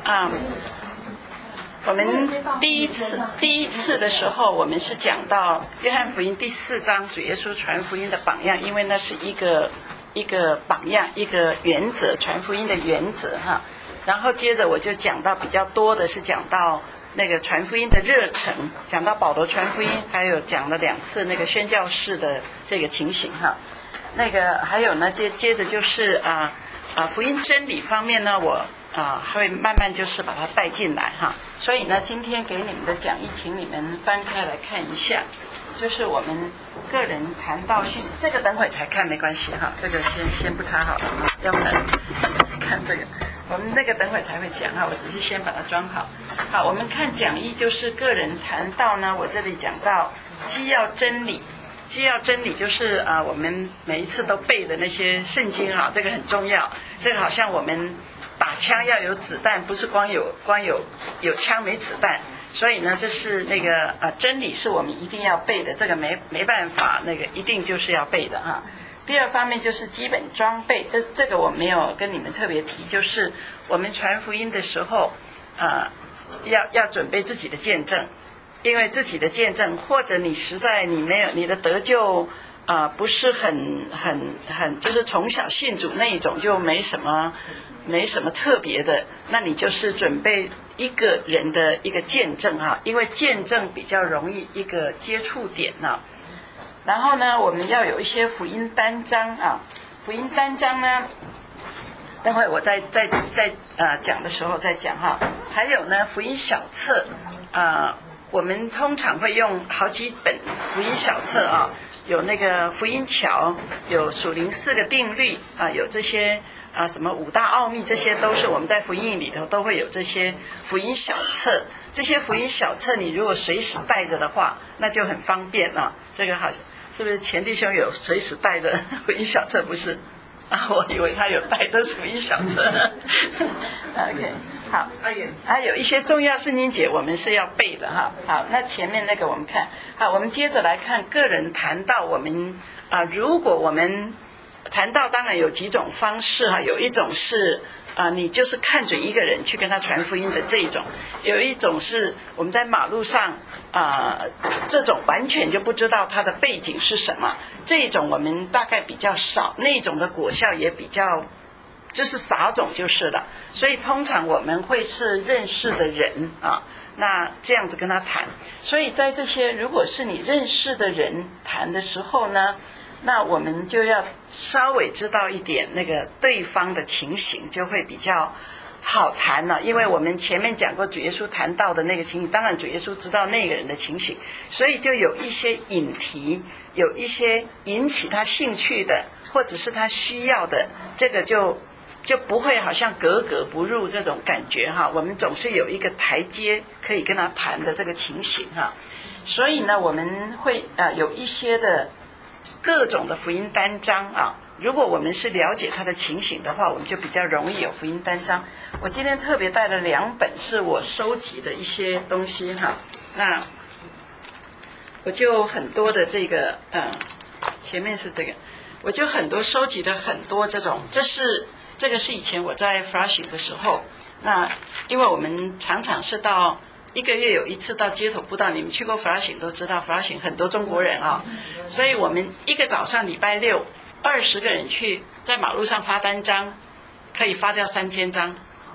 我们第一次的时候，我们是讲到约翰福音第4章主耶稣传福音的榜样，因为那是一个榜样，一个原则，传福音的原则哈。然后接着我就讲到比较多的是讲到那个传福音的热忱，讲到保罗传福音，还有讲了2次那个宣教士的这个情形哈。那个还有呢，接着就是福音真理方面呢，我会慢慢就是把它带进来哈。所以呢，今天给你们的讲义，请你们翻开来看一下，就是我们个人谈道训，这个等会才看没关系哈，这个先不插好了，要不然看这个，我们那个等会才会讲哈，我只是先把它装好。好，我们看讲义，就是个人谈道呢，我这里讲到基要真理。基要真理就是我们每一次都背的那些圣经啊，这个很重要。这个好像我们打枪要有子弹，不是光有枪没子弹。所以呢，这是那个真理是我们一定要背的，这个没办法，那个一定就是要背的哈。第二方面就是基本装备，这个我没有跟你们特别提，就是我们传福音的时候要准备自己的见证。因为自己的见证，或者你实在你没有你的得救不是很就是从小信主那一种，就没什么特别的，那你就是准备一个人的一个见证哈，因为见证比较容易一个接触点啊。然后呢，我们要有一些福音单章啊，福音单章呢，待会我在讲的时候再讲哈。还有呢，福音小册我们通常会用好几本福音小册啊，有那个福音桥，有属灵4个定律有这些什么5大奥秘，这些都是我们在福音里头都会有这些福音小册。这些福音小册你如果随时带着的话，那就很方便啊。这个好，是不是钱弟兄有随时带着福音小册？不是我以为他有带着福音小册。OK。好，还有一些重要圣经节我们是要背的哈。好，那前面那个我们看，好，我们接着来看个人谈道。我们如果我们谈道，当然有几种方式哈。有一种是你就是看准一个人去跟他传福音的这一种，有一种是我们在马路上这种完全就不知道他的背景是什么，这种我们大概比较少，那种的果效也比较就是撒种就是了。所以通常我们会是认识的人那这样子跟他谈。所以在这些如果是你认识的人谈的时候呢，那我们就要稍微知道一点那个对方的情形，就会比较好谈了。因为我们前面讲过主耶稣谈到的那个情形，当然主耶稣知道那个人的情形，所以就有一些引题，有一些引起他兴趣的，或者是他需要的，这个就不会好像格格不入这种感觉哈。我们总是有一个台阶可以跟他谈的这个情形哈。所以呢，我们会有一些的各种的福音单章如果我们是了解他的情形的话，我们就比较容易有福音单章。我今天特别带了2本是我收集的一些东西哈。那我就很多的这个前面是这个，我就很多收集了很多这种，这个是以前我在 Flushing 的时候，那因为我们常常是到1个月有1次到街头布道，你们去过 Flushing 都知道 Flushing 很多中国人所以我们一个早上礼拜六20个人去在马路上发单张，可以发掉3000张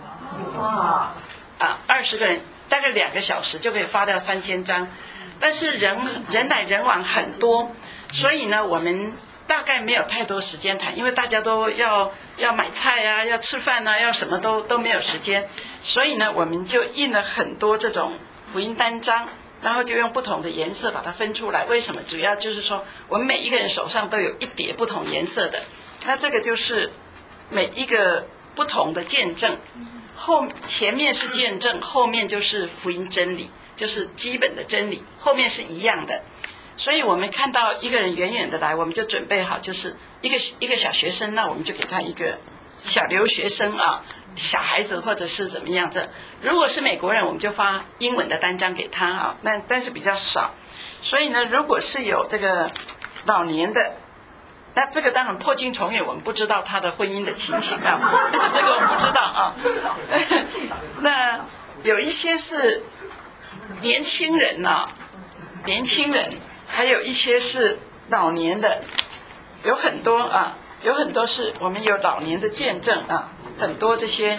20个人大概2个小时就可以发掉3000张，但是人来人往很多，所以呢我们大概没有太多时间谈，因为大家都要买菜要吃饭要什么都没有时间。所以呢我们就印了很多这种福音单张，然后就用不同的颜色把它分出来。为什么？主要就是说我们每一个人手上都有一叠不同颜色的，那这个就是每一个不同的见证，前面是见证，后面就是福音真理，就是基本的真理，后面是一样的。所以我们看到一个人远远的来，我们就准备好，就是一个小学生，那我们就给他一个小留学生小孩子或者是怎么样的。如果是美国人，我们就发英文的单张给他但是比较少。所以呢，如果是有这个老年的那这个当然破镜重圆，我们不知道他的婚姻的情形啊，这个我们不知道啊。那有一些是年轻人啊，年轻人，还有一些是老年的，有很多啊，有很多是我们有老年的见证啊，很多这些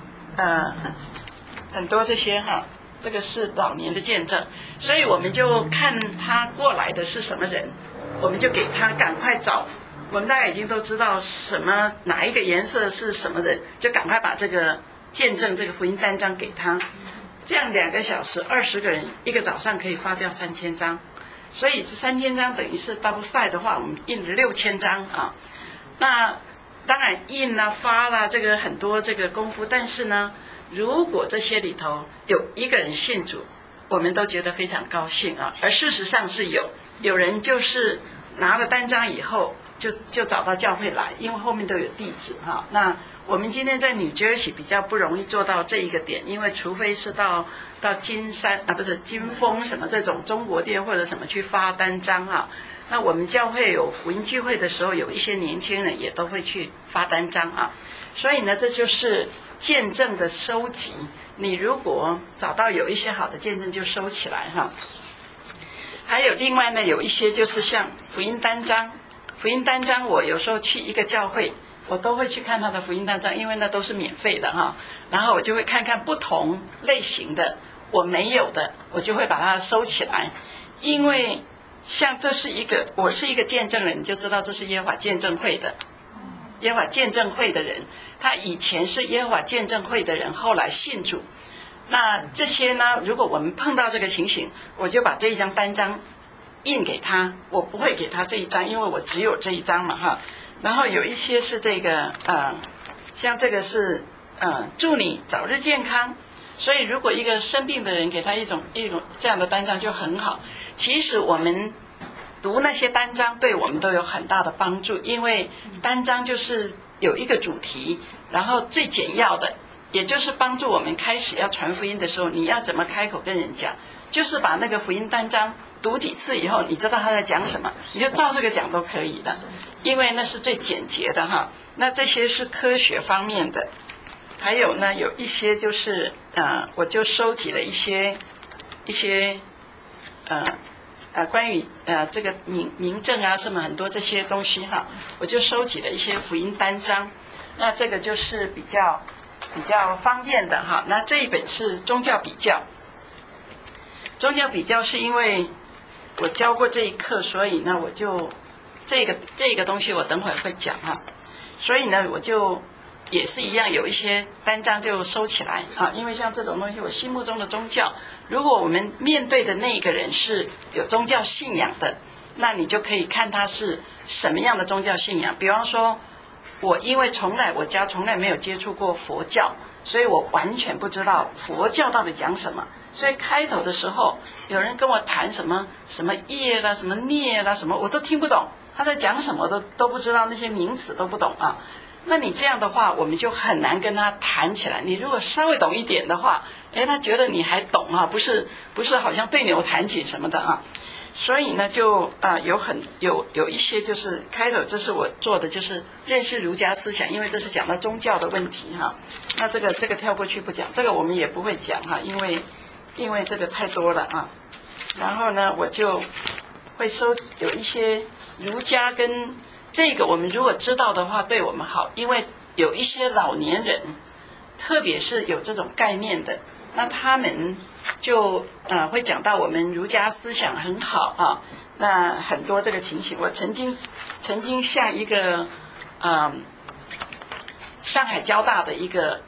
很多这些哈，这个是老年的见证，所以我们就看他过来的是什么人，我们就给他赶快找。我们大概已经都知道哪一个颜色是什么人，就赶快把这个见证这个福音单张给他。这样2个小时20个人，一个早上可以发掉3000张，所以这3000张等于是 double size 的话，我们印了6000张啊。那当然印啦、发啦，这个很多这个功夫，但是呢，如果这些里头有1个人信主，我们都觉得非常高兴啊。而事实上是有人就是拿了单张以后就找到教会来，因为后面都有地址哈。那我们今天在New Jersey比较不容易做到这一个点，因为除非是到金山啊，不是金峰什么这种中国店或者什么去发单张啊。那我们教会有福音聚会的时候，有一些年轻人也都会去发单张啊。所以呢，这就是见证的收集。你如果找到有一些好的见证，就收起来哈。还有另外呢，有一些就是像福音单张。福音单张我有时候去一个教会，我都会去看他的福音单张，因为那都是免费的哈。然后我就会看看不同类型的我没有的，我就会把它收起来。因为像我是一个见证人，你就知道这是耶和华见证会的，耶和华见证会的人，他以前是耶和华见证会的人，后来信主。那这些呢，如果我们碰到这个情形，我就把这一张单张印给他，我不会给他这一张，因为我只有这一张嘛哈。然后有一些是这个像这个是祝你早日健康，所以如果一个生病的人给他一种这样的单张就很好。其实我们读那些单张对我们都有很大的帮助，因为单张就是有一个主题，然后最简要的，也就是帮助我们开始要传福音的时候，你要怎么开口跟人讲，就是把那个福音单张读几次以后，你知道他在讲什么，你就照这个讲都可以的，因为那是最简洁的哈。那这些是科学方面的，还有呢，有一些就是我就收集了一些关于这个民政啊什么很多这些东西哈，我就收集了一些福音单张。那这个就是比较方便的哈。那这一本是宗教比较，宗教比较是因为我教过这一课，所以呢我就这个东西我等会儿会讲哈。所以呢我就也是一样，有一些单张就收起来啊，因为像这种东西我心目中的宗教，如果我们面对的那个人是有宗教信仰的，那你就可以看他是什么样的宗教信仰。比方说我因为我家从来没有接触过佛教，所以我完全不知道佛教到底讲什么，所以开头的时候有人跟我谈什么业啦什么孽啦什么，我都听不懂，他在讲什么都不知道，那些名词都不懂啊。那你这样的话我们就很难跟他谈起来。你如果稍微懂一点的话，他觉得你还懂啊，不是好像对牛弹琴什么的啊。所以呢就有一些就是开头，这是我做的，就是认识儒家思想，因为这是讲到宗教的问题哈。那这个跳过去不讲，这个我们也不会讲哈，因为这个太多了啊。然后呢我就会有一些儒家跟这个我们如果知道的话对我们好，因为有一些老年人特别是有这种概念的，那他们就会讲到我们儒家思想很好啊。那很多这个情形，我曾经向一个上海交大的一个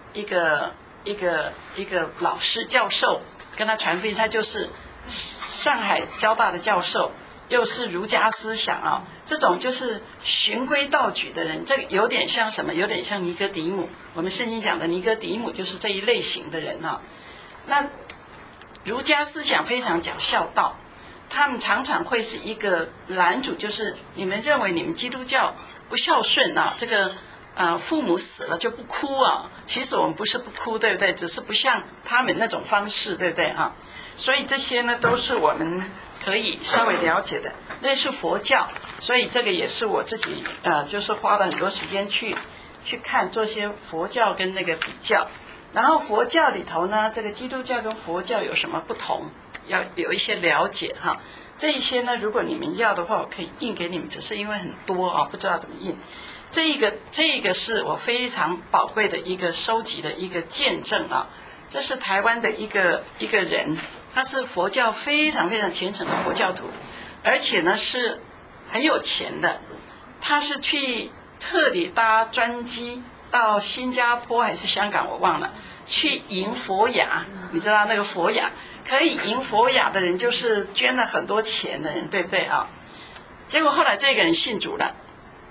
老师教授跟他传福音，他就是上海交大的教授，又是儒家思想啊，这种就是循规蹈矩的人，这个有点像什么？有点像尼哥底母。我们圣经讲的尼哥底母就是这一类型的人啊。那儒家思想非常讲孝道，他们常常会是一个拦阻，就是你们认为你们基督教不孝顺啊，这个父母死了就不哭啊。其实我们不是不哭，对不对？只是不像他们那种方式，对不对啊？所以这些呢都是我们可以稍微了解的。 那是佛教，所以这个也是我自己就是花了很多时间去看做些佛教跟那个比较。然后佛教里头呢，这个基督教跟佛教有什么不同，要有一些了解哈。这一些呢，如果你们要的话，我可以印给你们，只是因为很多不知道怎么印。这个是我非常宝贵的一个收集的一个见证啊。这是台湾的一个人，他是佛教非常非常虔诚的佛教徒，而且呢是很有钱的。他是去特地搭专机到新加坡还是香港我忘了，去迎佛雅。你知道那个佛雅可以迎佛雅的人，就是捐了很多钱的人，对不对啊？结果后来这个人信主了，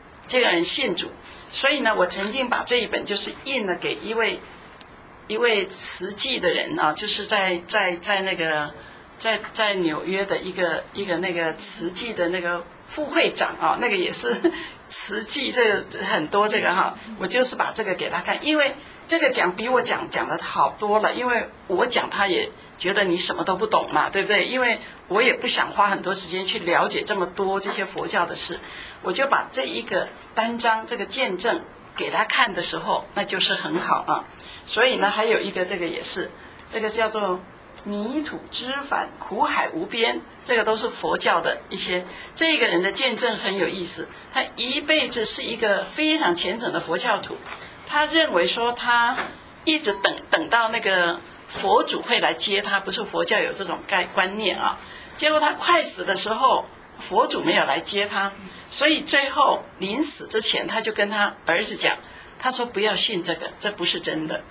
所以呢，我曾经把这一本就是印了给一位慈济的人啊，就是在那个在纽约的一个那个慈济的那个副会长啊，那个也是慈济这个很多这个我就是把这个给他看，因为这个比我讲的好多了，因为我讲他也觉得你什么都不懂嘛，对不对？因为我也不想花很多时间去了解这么多这些佛教的事，我就把这一个单章这个见证给他看的时候，那就是很好啊。所以呢，还有一个这个也是，这个叫做泥土之返，苦海无边，这个都是佛教的一些。这个人的见证很有意思，他一辈子是一个非常虔诚的佛教徒，他认为说他一直等到那个佛祖会来接他，不是佛教有这种观念啊。结果他快死的时候，佛祖没有来接他，所以最后临死之前，他就跟他儿子讲，他说不要信这个，这不是真的。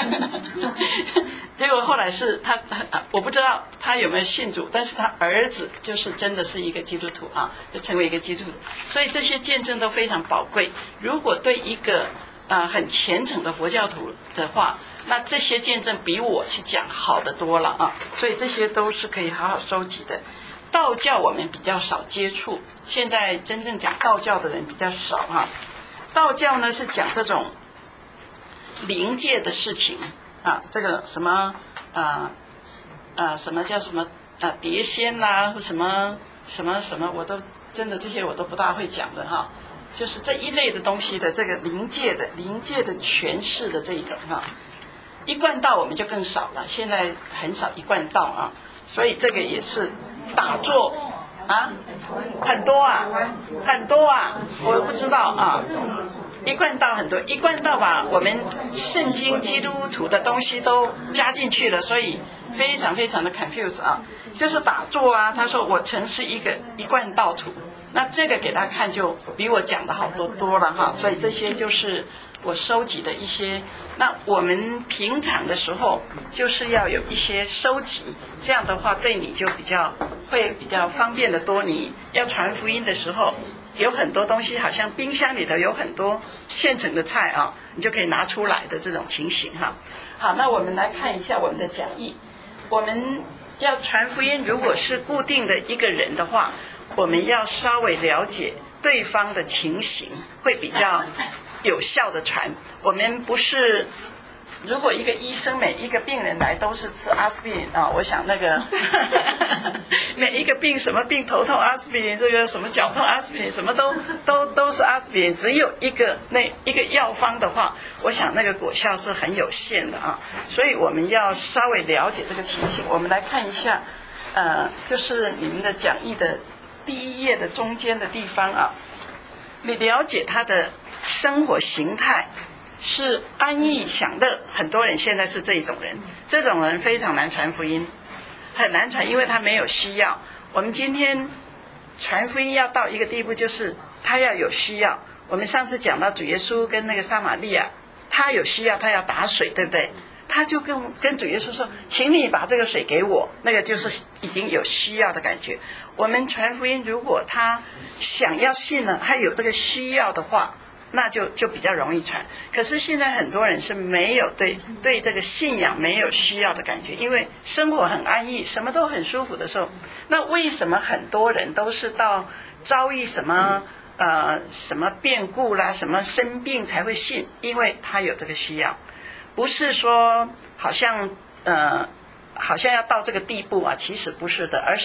结果后来是他我不知道他有没有信主，但是他儿子就是真的是一个基督徒啊，就成为一个基督徒。所以这些见证都非常宝贵。如果对一个很虔诚的佛教徒的话，那这些见证比我去讲好得多了啊。所以这些都是可以好好收集的。道教我们比较少接触，现在真正讲道教的人比较少啊。道教呢是讲这种灵界的事情啊，这个什么什么叫什么碟仙啦，或什么，我都真的这些我都不大会讲的哈。就是这一类的东西的这个灵界的诠释的这一种哈。一贯道我们就更少了，现在很少一贯道啊，所以这个也是打坐啊，很多啊，我不知道啊。一贯道很多，一贯道吧，我们圣经基督徒的东西都加进去了，所以非常非常的 confuse 啊。就是打坐啊，他说我曾是一个一贯道徒，那这个给他看就比我讲的好多了哈。所以这些就是我收集的一些。那我们平常的时候就是要有一些收集，这样的话对你就会比较方便的多。你要传福音的时候，有很多东西好像冰箱里头有很多现成的菜啊，你就可以拿出来的这种情形哈。好，那我们来看一下我们的讲义。我们要传福音，如果是固定的一个人的话，我们要稍微了解对方的情形，会比较有效的传。我们不是，如果一个医生每一个病人来都是吃阿司匹林啊，我想那个每一个病，什么病头痛阿司匹林，这个什么脚痛阿司匹林，什么都是阿司匹林，只有一个药方的话，我想那个果效是很有限的啊。所以我们要稍微了解这个情形。我们来看一下就是你们的讲义的第一页的中间的地方啊，你了解他的生活形态是安逸享乐，很多人现在是这种人，这种人非常难传福音，很难传，因为他没有需要。我们今天传福音要到一个地步，就是他要有需要。我们上次讲到主耶稣跟那个撒玛利亚，他有需要，他要打水，对不对？他就跟主耶稣说，请你把这个水给我，那个就是已经有需要的感觉。我们传福音，如果他想要信了，他有这个需要的话，那就比较容易传。可是现在很多人是没有对这个信仰没有需要的感觉，因为生活很安逸，什么都很舒服的时候，那为什么很多人都是到遭遇什么变故啦，什么生病才会信？因为他有这个需要，不是说好像要到这个地步啊，其实不是的，而是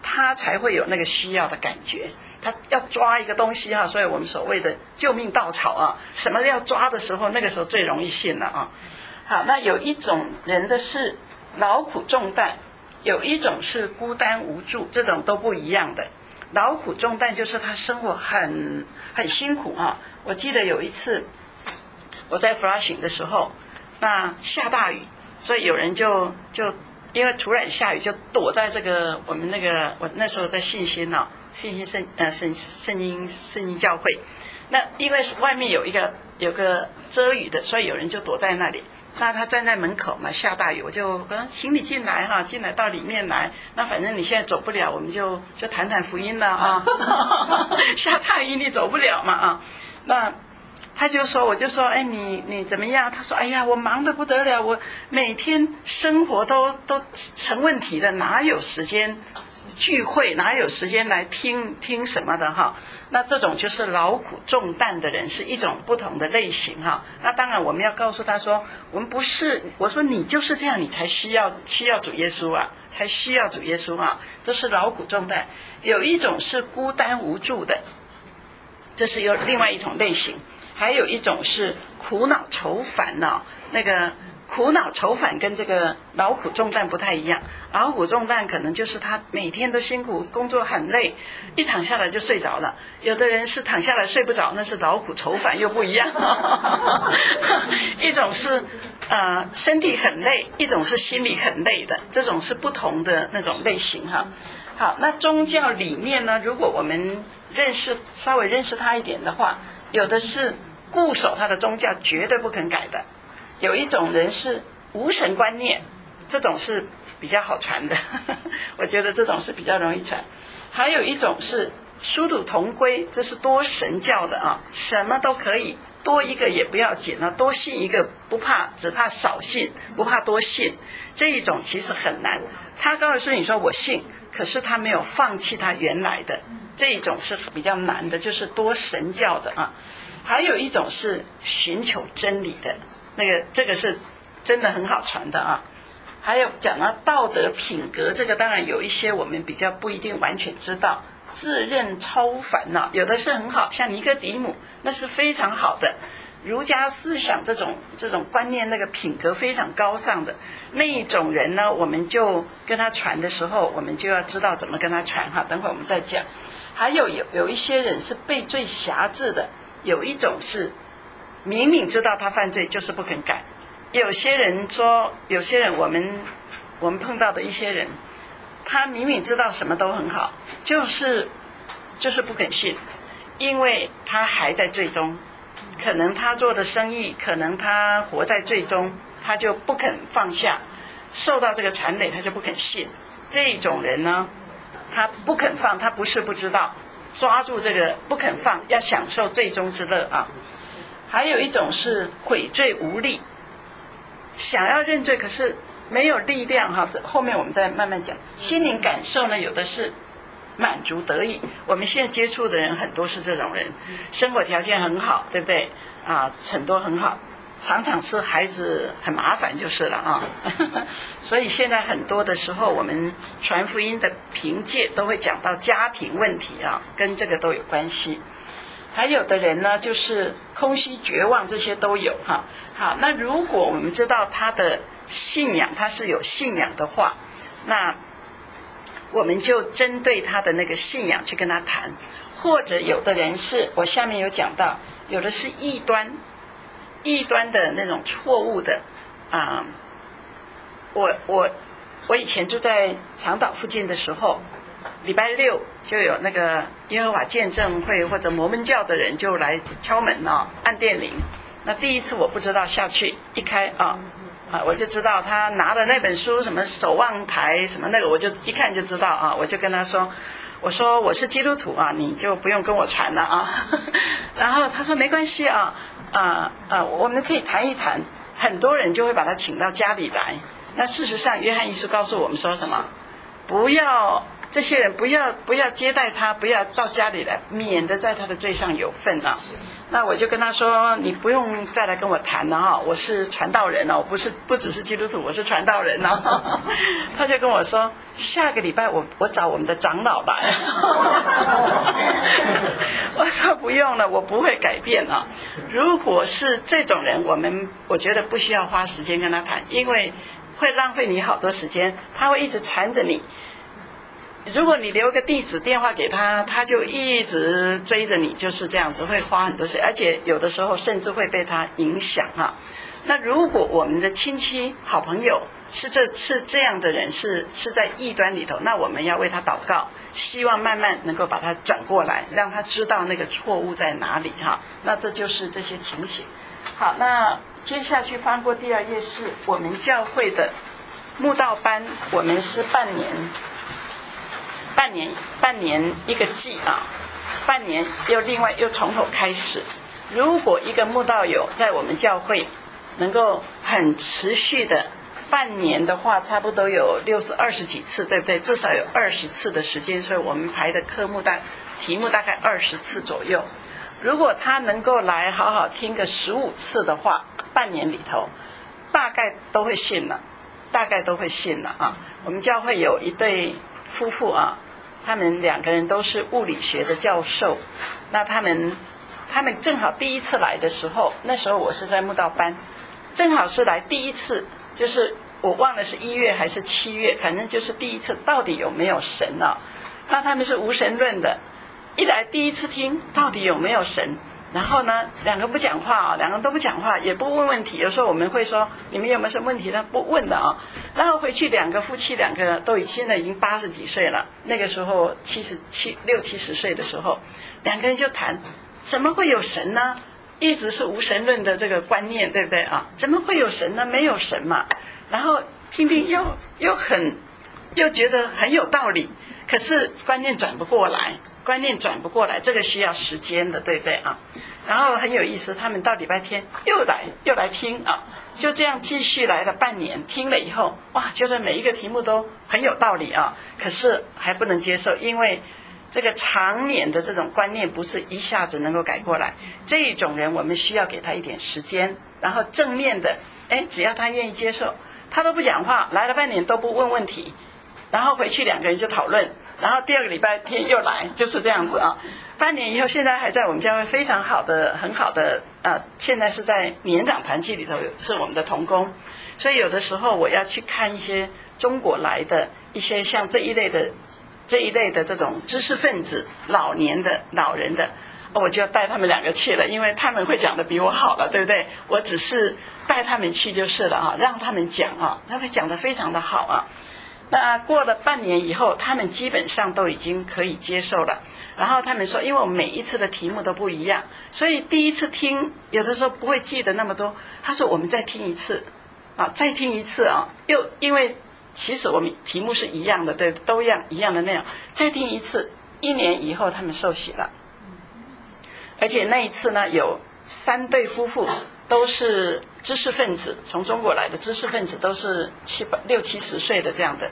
他才会有那个需要的感觉。他要抓一个东西所以我们所谓的救命稻草什么要抓的时候，那个时候最容易信了好，那有一种人的是劳苦重担，有一种是孤单无助，这种都不一样的。劳苦重担就是他生活很辛苦我记得有一次我在 Flushing 的时候，那下大雨，所以有人就因为突然下雨，就躲在这个我们我那时候在信心圣经教会，那因为外面有个遮雨的，所以有人就躲在那里。那他站在门口嘛，下大雨，我就跟他请你进来进来到里面来。那反正你现在走不了，我们就谈谈福音了下大雨你走不了嘛那他就说，我就说，哎，你怎么样？他说，哎呀，我忙得不得了，我每天生活都成问题了，哪有时间聚会，哪有时间来听什么的那这种就是劳苦重担的人，是一种不同的类型那当然我们要告诉他说，我们不是，我说你就是这样，你才需要主耶稣才需要主耶稣这是劳苦重担。有一种是孤单无助的，这是有另外一种类型。还有一种是苦恼愁烦那个苦恼愁烦跟这个劳苦重担不太一样。劳苦重担可能就是他每天都辛苦，工作很累，一躺下来就睡着了。有的人是躺下来睡不着，那是劳苦愁烦，又不一样一种是身体很累，一种是心里很累的，这种是不同的那种类型好，那宗教里面呢，如果我们稍微认识他一点的话，有的是固守他的宗教，绝对不肯改的。有一种人是无神观念，这种是比较好传的我觉得这种是比较容易传。还有一种是殊途同归，这是多神教的什么都可以，多一个也不要紧多信一个不怕，只怕少信，不怕多信。这一种其实很难，他告诉你说我信，可是他没有放弃他原来的，这一种是比较难的，就是多神教的还有一种是寻求真理的，这个是真的很好传的还有讲到道德品格，这个当然有一些我们比较不一定完全知道。自认超凡有的是很好，像尼哥底母，那是非常好的。儒家思想这种观念，那个品格非常高尚的那一种人呢，我们就跟他传的时候，我们就要知道怎么跟他传等会我们再讲。还有一些人是被罪辖制的，有一种是明明知道他犯罪就是不肯改。有些人我们碰到的一些人，他明明知道什么都很好，就是不肯信，因为他还在罪中，可能他做的生意，可能他活在罪中，他就不肯放下，受到这个缠累他就不肯信。这种人呢，他不肯放，他不是不知道，抓住这个不肯放，要享受罪中之乐还有一种是悔罪无力，想要认罪可是没有力量后面我们再慢慢讲。心灵感受呢，有的是满足得意，我们现在接触的人很多是这种人，生活条件很好，对不对很多很好，常常是孩子很麻烦就是了所以现在很多的时候我们传福音的凭借都会讲到家庭问题跟这个都有关系。还有的人呢，就是空虚绝望，这些都有好，那如果我们知道他的信仰，他是有信仰的话，那我们就针对他的那个信仰去跟他谈。或者有的人是我下面有讲到，有的是异端的那种错误的我以前住在长岛附近的时候，礼拜六就有那个耶和华见证会或者摩门教的人就来敲门按电铃。那第一次我不知道，下去一开我就知道他拿的那本书什么守望台什么那个，我就一看就知道我就跟他说，我说我是基督徒你就不用跟我传了然后他说没关系我们可以谈一谈。很多人就会把他请到家里来。那事实上约翰一书告诉我们说什么？不要这些人不要接待他，不要到家里来，免得在他的罪上有份那我就跟他说，你不用再来跟我谈了哈，我是传道人哦，不只是基督徒，我是传道人哦。他就跟我说，下个礼拜我找我们的长老来。我说不用了，我不会改变啊。如果是这种人，我觉得不需要花时间跟他谈，因为会浪费你好多时间，他会一直缠着你。如果你留个地址电话给他，他就一直追着你，就是这样子，会花很多时间，而且有的时候甚至会被他影响哈。那如果我们的亲戚好朋友是这样的人，是在异端里头，那我们要为他祷告，希望慢慢能够把他转过来，让他知道那个错误在哪里哈。那这就是这些情形。好，那接下去翻过第2页是我们教会的慕道班，我们是半年一个季啊，半年又从头开始。如果一个慕道友在我们教会能够很持续的半年的话，差不多有20几次，对不对？至少有20次的时间，所以我们排的题目大概20次左右。如果他能够来好好听个15次的话，半年里头大概都会信了啊。我们教会有一对夫妇啊，他们2个人都是物理学的教授。那他们正好第一次来的时候，那时候我是在慕道班，正好是来第一次，就是我忘了是1月还是7月，反正就是第一次，到底有没有神啊？那他们是无神论的，一来第一次听到底有没有神，然后呢2个不讲话啊，2个都不讲话，也不问问题。有时候我们会说你们有没有什么问题，他不问的啊。然后回去夫妻2个都现在已经80几岁了，那个时候60、70岁的时候，2个人就谈怎么会有神呢？一直是无神论的这个观念，对不对啊？怎么会有神呢？没有神嘛。然后听又觉得很有道理，可是观念转不过来，这个需要时间的，对不对啊？然后很有意思，他们到礼拜天又来听啊，就这样继续来了半年，听了以后，哇，觉得每一个题目都很有道理啊，可是还不能接受，因为这个长年的这种观念不是一下子能够改过来，这种人我们需要给他一点时间，然后正面的，只要他愿意接受，他都不讲话，来了半年都不问问题，然后回去2个人就讨论，然后第2个礼拜天又来，就是这样子啊。半年以后，现在还在我们教会非常很好的现在是在年长团契里头是我们的同工，所以有的时候我要去看一些中国来的一些像这一类的这种知识分子、老人的，我就要带他们2个去了，因为他们会讲的比我好了，对不对？我只是带他们去就是了啊，让他们讲啊，他们讲的非常的好啊。那过了半年以后，他们基本上都已经可以接受了。然后他们说，因为我们每一次的题目都不一样，所以第一次听有的时候不会记得那么多。他说我们再听一次啊，再听一次啊，又因为其实我们题目是一样的，对，都一样的内容，再听一次，1年以后他们受洗了。而且那一次呢，有3对夫妇都是知识分子，从中国来的知识分子，都是60、70岁的这样的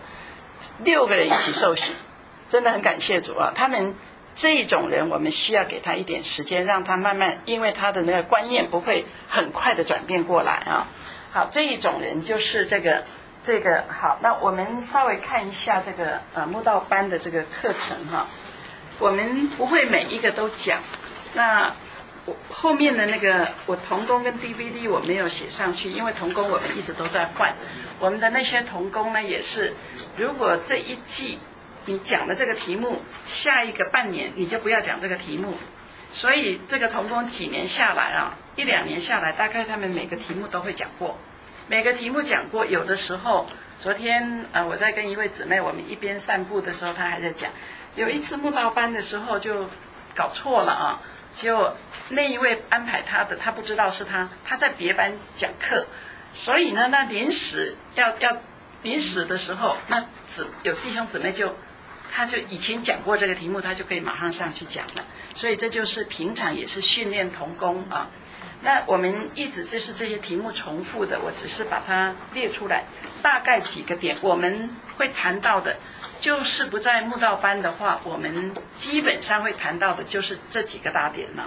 ，6个人一起受洗，真的很感谢主啊！他们这种人，我们需要给他一点时间，让他慢慢，因为他的那个观念不会很快的转变过来啊。好，这一种人就是这个好，那我们稍微看一下这个慕道班的这个课程哈。我们不会每一个都讲，那后面的那个我同工跟 DVD 我没有写上去，因为同工我们一直都在换。我们的那些同工呢，也是如果这一季你讲的这个题目，下一个半年你就不要讲这个题目。所以这个同工几年下来啊，1、2年下来，大概他们每个题目都会讲过，有的时候昨天我在跟一位姊妹，我们一边散步的时候，她还在讲，有一次慕道班的时候就搞错了啊，就那一位安排他的，他不知道是他在别班讲课，所以呢，那临时的时候，那有弟兄姊妹他就以前讲过这个题目，他就可以马上上去讲了。所以这就是平常也是训练同工啊。那我们一直就是这些题目重复的，我只是把它列出来，大概几个点我们会谈到的，就是不在慕道班的话，我们基本上会谈到的就是这几个大点了。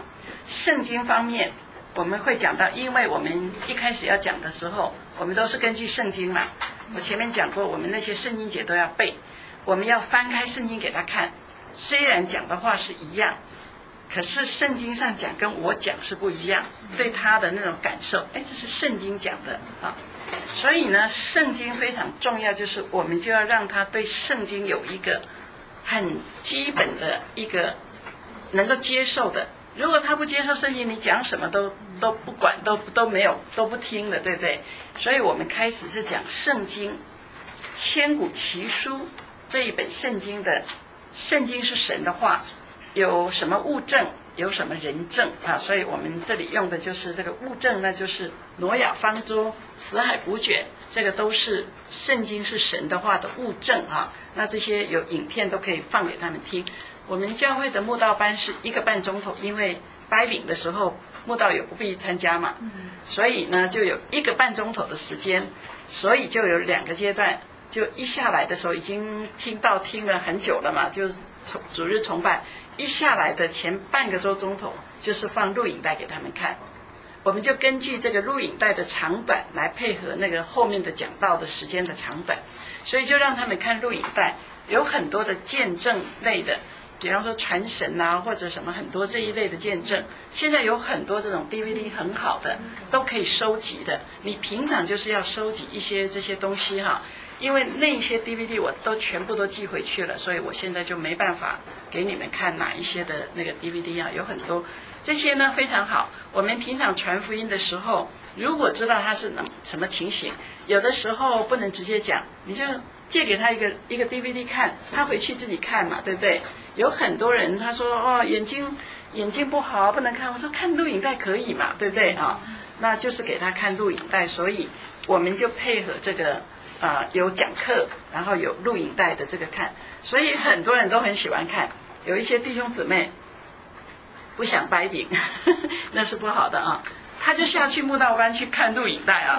圣经方面，我们会讲到，因为我们一开始要讲的时候，我们都是根据圣经嘛。我前面讲过，我们那些圣经节都要背，我们要翻开圣经给他看。虽然讲的话是一样，可是圣经上讲跟我讲是不一样，对他的那种感受，这是圣经讲的啊。所以呢，圣经非常重要，就是我们就要让他对圣经有一个很基本的一个能够接受的。如果他不接受圣经，你讲什么都不管，都没有，都不听的，对不对？所以我们开始是讲圣经，千古奇书这一本圣经的，圣经是神的话，有什么物证，有什么人证啊？所以我们这里用的就是这个物证，那就是挪亚方舟、死海古卷，这个都是圣经是神的话的物证啊。那这些有影片都可以放给他们听。我们教会的慕道班是1个半钟头，因为掰饼的时候慕道友不必参加嘛，所以呢就有1个半钟头的时间，所以就有2个阶段。就一下来的时候已经听了很久了嘛，就主日崇拜一下来的前半个钟头就是放录影带给他们看，我们就根据这个录影带的长短来配合那个后面的讲道的时间的长短，所以就让他们看录影带，有很多的见证类的，比方说传神啊，或者什么很多这一类的见证。现在有很多这种 DVD 很好的，都可以收集的。你平常就是要收集一些这些东西哈，因为那些 DVD 我都全部都寄回去了，所以我现在就没办法给你们看哪一些的那个 DVD 啊，有很多这些呢非常好。我们平常传福音的时候，如果知道他是什么情形，有的时候不能直接讲，你就借给他一个 DVD 看，他回去自己看嘛，对不对？有很多人他说眼睛不好不能看，我说看录影带可以嘛，对不对啊？那就是给他看录影带，所以我们就配合这个有讲课，然后有录影带的这个看，所以很多人都很喜欢看。有一些弟兄姊妹不想掰饼那是不好的啊，他就下去慕道班去看录影带啊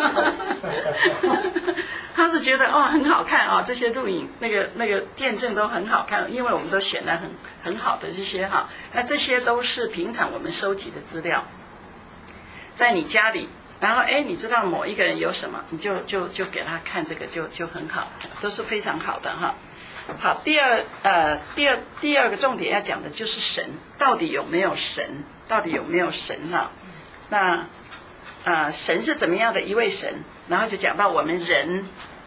他是觉得很好看啊，这些录影那个见证都很好看，因为我们都选了很好的这些哈。那这些都是平常我们收集的资料，在你家里，然后你知道某一个人有什么，你就给他看这个就很好，都是非常好的哈。好，第二个重点要讲的就是神到底有没有神，到底有没有神哈？那神是怎么样的一位神？然后就讲到我们人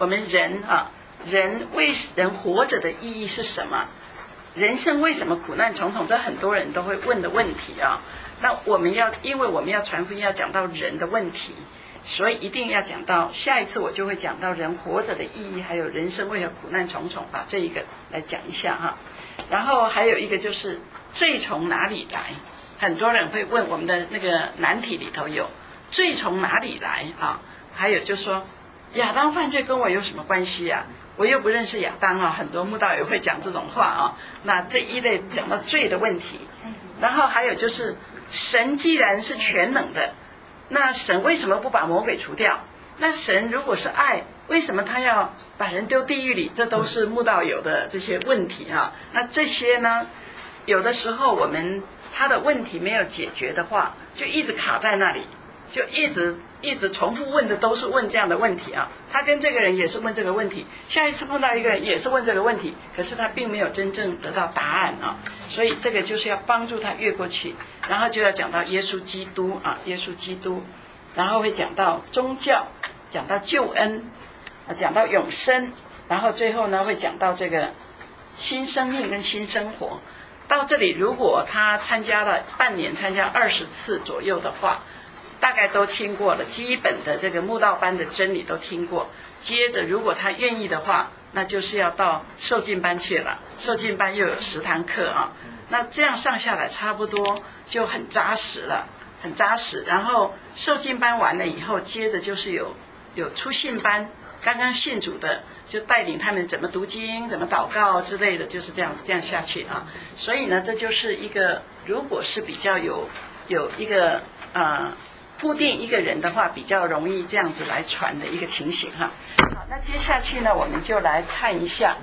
为人活着的意义是什么？人生为什么苦难重重？这很多人都会问的问题啊。那因为我们要传福音，要讲到人的问题，所以一定要讲到，下一次我就会讲到人活着的意义，还有人生为何苦难重重，把这一个来讲一下哈。然后还有一个就是罪从哪里来？很多人会问，我们的那个难题里头有罪从哪里来啊？还有就是说亚当犯罪跟我有什么关系啊？我又不认识亚当啊，很多慕道友会讲这种话啊。那这一类讲到罪的问题，然后还有就是神既然是全能的，那神为什么不把魔鬼除掉？那神如果是爱，为什么他要把人丢地狱里？这都是慕道友的这些问题啊。那这些呢，有的时候他的问题没有解决的话，就一直卡在那里，就一直重复问的都是问这样的问题啊。他跟这个人也是问这个问题，下一次碰到一个人也是问这个问题，可是他并没有真正得到答案啊。所以这个就是要帮助他越过去，然后就要讲到耶稣基督啊，耶稣基督，然后会讲到宗教，讲到救恩，讲到永生，然后最后呢会讲到这个新生命跟新生活。到这里，如果他参加了半年，参加20次左右的话，大概都听过了，基本的这个慕道班的真理都听过。接着如果他愿意的话，那就是要到受浸班去了，受浸班又有10堂课啊，那这样上下来差不多就很扎实了，很扎实。然后受浸班完了以后，接着就是有初信班，刚刚信主的就带领他们怎么读经，怎么祷告之类的，就是这样下去啊。所以呢，这就是一个，如果是比较有一个固定一个人的话，比较容易这样子来传的一个情形哈。好，那接下去呢，我们就来看一下，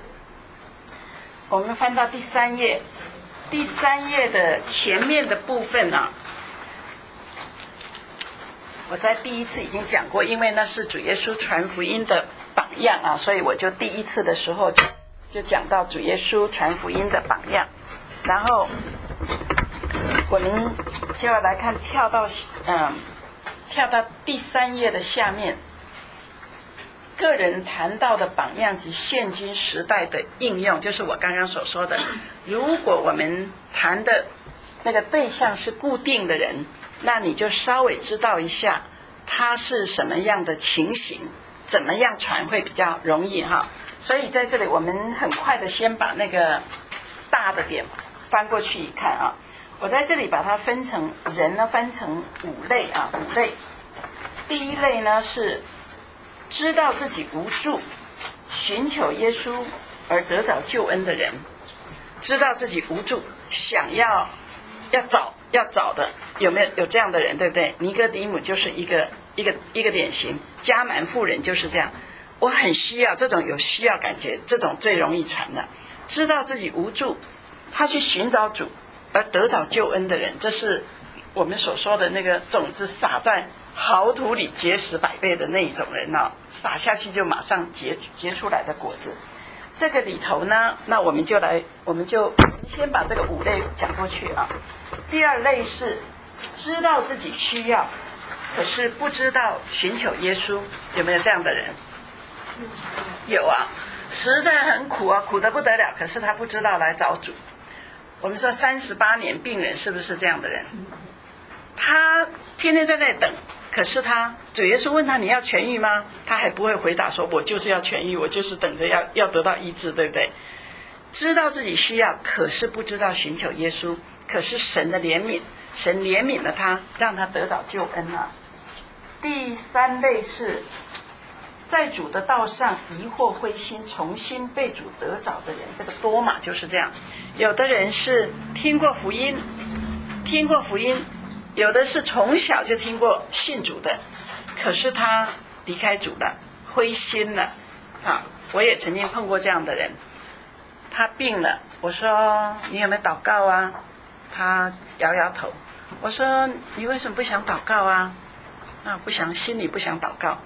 我们翻到第3页，第3页的前面的部分我在第一次已经讲过，因为那是主耶稣传福音的榜样啊，所以我就第一次的时候就讲到主耶稣传福音的榜样。然后我们接下来看跳到第3页的下面，个人谈到的榜样及现今时代的应用，就是我刚刚所说的，如果我们谈的那个对象是固定的人，那你就稍微知道一下他是什么样的情形，怎么样传会比较容易哈。所以在这里我们很快的先把那个大的点翻过去一看啊，我在这里把它分成人呢，分成5类啊，5类。第一类呢是知道自己无助，寻求耶稣而得着救恩的人。知道自己无助，想要找的，有这样的人，对不对？尼哥底母就是一个典型，迦南妇人就是这样。我很需要，这种有需要感觉，这种最容易传的。知道自己无助，他去寻找主而得着救恩的人，这是我们所说的那个种子撒在好土里结实100倍的那一种人啊，撒下去就马上结出来的果子。这个里头呢，那我们就先把这个5类讲过去啊。第2类是知道自己需要，可是不知道寻求耶稣，有没有这样的人？有啊，实在很苦啊，苦得不得了，可是他不知道来找主。我们说38年病人是不是这样的人？他天天在那里等，可是主耶稣问他你要痊愈吗？他还不会回答说我就是要痊愈，我就是等着要得到医治，对不对？知道自己需要，可是不知道寻求耶稣。可是神的怜悯，神怜悯了他，让他得到救恩啊。第3类是在主的道上疑惑灰心，重新被主得着的人，这个多嘛就是这样。有的人是听过福音，有的是从小就听过信主的，可是他离开主了，灰心了啊。我也曾经碰过这样的人，他病了，我说你有没有祷告啊？他摇摇头。我说你为什么不想祷告啊？不想，心里不想祷告。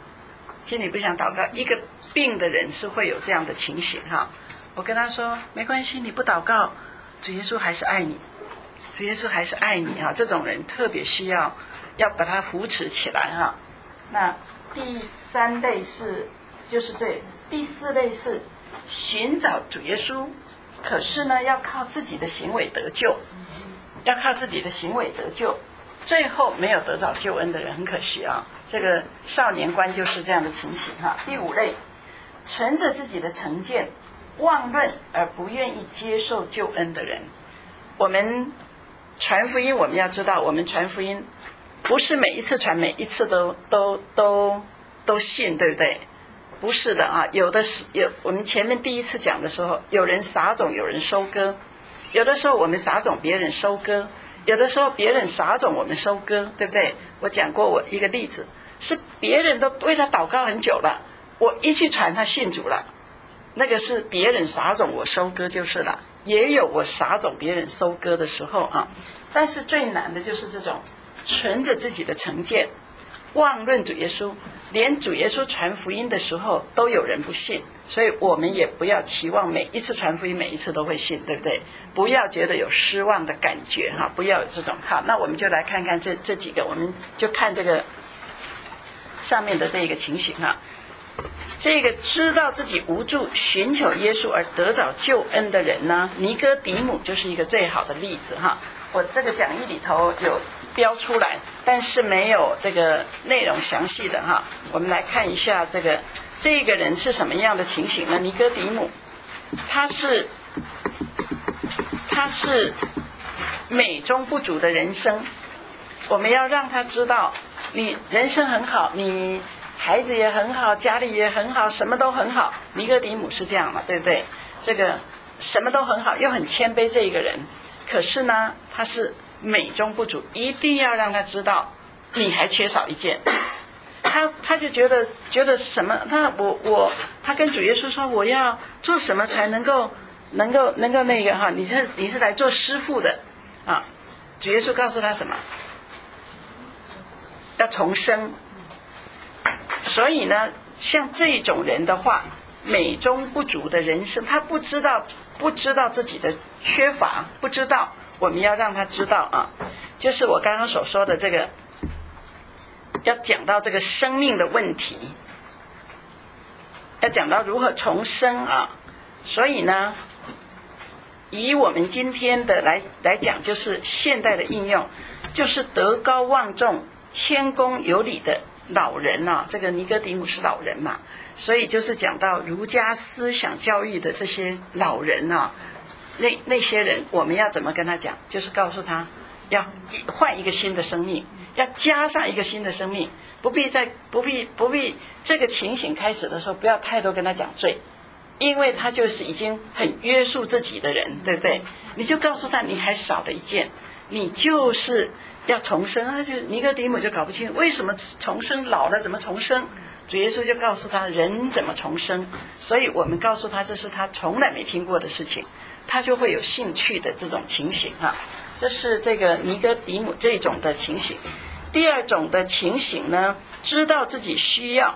一个病的人是会有这样的情形哈。我跟他说没关系，你不祷告，主耶稣还是爱你，这种人特别需要把他扶持起来哈。那第3类就是第4类是寻找主耶稣，可是呢要靠自己的行为得救，最后没有得到救恩的人很可惜啊。这个少年观就是这样的情形哈。第5类，存着自己的成见，妄论而不愿意接受救恩的人。我们传福音，我们要知道，我们传福音不是每一次传每一次都信，对不对？不是的啊，我们前面第一次讲的时候，有人撒种，有人收割，有的时候我们撒种，别人收割，有的时候别人撒种，我们收割，对不对？我讲过我一个例子，是别人都为他祷告很久了，我一去传他信主了，那个是别人撒种我收割就是了。也有我撒种别人收割的时候啊，但是最难的就是这种存着自己的成见，妄论主耶稣，连主耶稣传福音的时候都有人不信，所以我们也不要期望每一次传福音每一次都会信，对不对？不要觉得有失望的感觉哈，不要有这种。好，那我们就来看看这几个，我们就看这个上面的这个情形哈。这个知道自己无助，寻求耶稣而得着救恩的人呢，尼哥底母就是一个最好的例子哈。我这个讲义里头有标出来，但是没有这个内容详细的哈。我们来看一下这个人是什么样的情形呢？尼哥底母，他是美中不足的人生，我们要让他知道，你人生很好，你孩子也很好，家里也很好，什么都很好。尼哥底母是这样嘛，对不对？这个什么都很好，又很谦卑这一个人，可是呢，他是美中不足，一定要让他知道，你还缺少一件。他就觉得什么？他跟主耶稣说，我要做什么才能够那个哈？你是来做师父的啊？主耶稣告诉他什么？ 要重生。所以呢，像这种人的话，美中不足的人生，他不知道自己的缺乏，不知道，我们要让他知道啊，就是我刚刚所说的这个，要讲到这个生命的问题，要讲到如何重生啊。所以呢，以我们今天的来讲，就是现代的应用，就是德高望重、谦恭有礼的老人啊，这个尼哥底母是老人嘛，所以就是讲到儒家思想教育的这些老人啊，那些人，我们要怎么跟他讲？就是告诉他要换一个新的生命，要加上一个新的生命，不必这个情形开始的时候，不要太多跟他讲罪，因为他就是已经很约束自己的人，对不对？你就告诉他，你还少了一件，你就是要重生。他就尼哥底母就搞不清为什么重生，老了怎么重生？主耶稣就告诉他人怎么重生，所以我们告诉他这是他从来没听过的事情，他就会有兴趣的这种情形啊。这是这个尼哥底母这种的情形。第二种的情形呢，知道自己需要，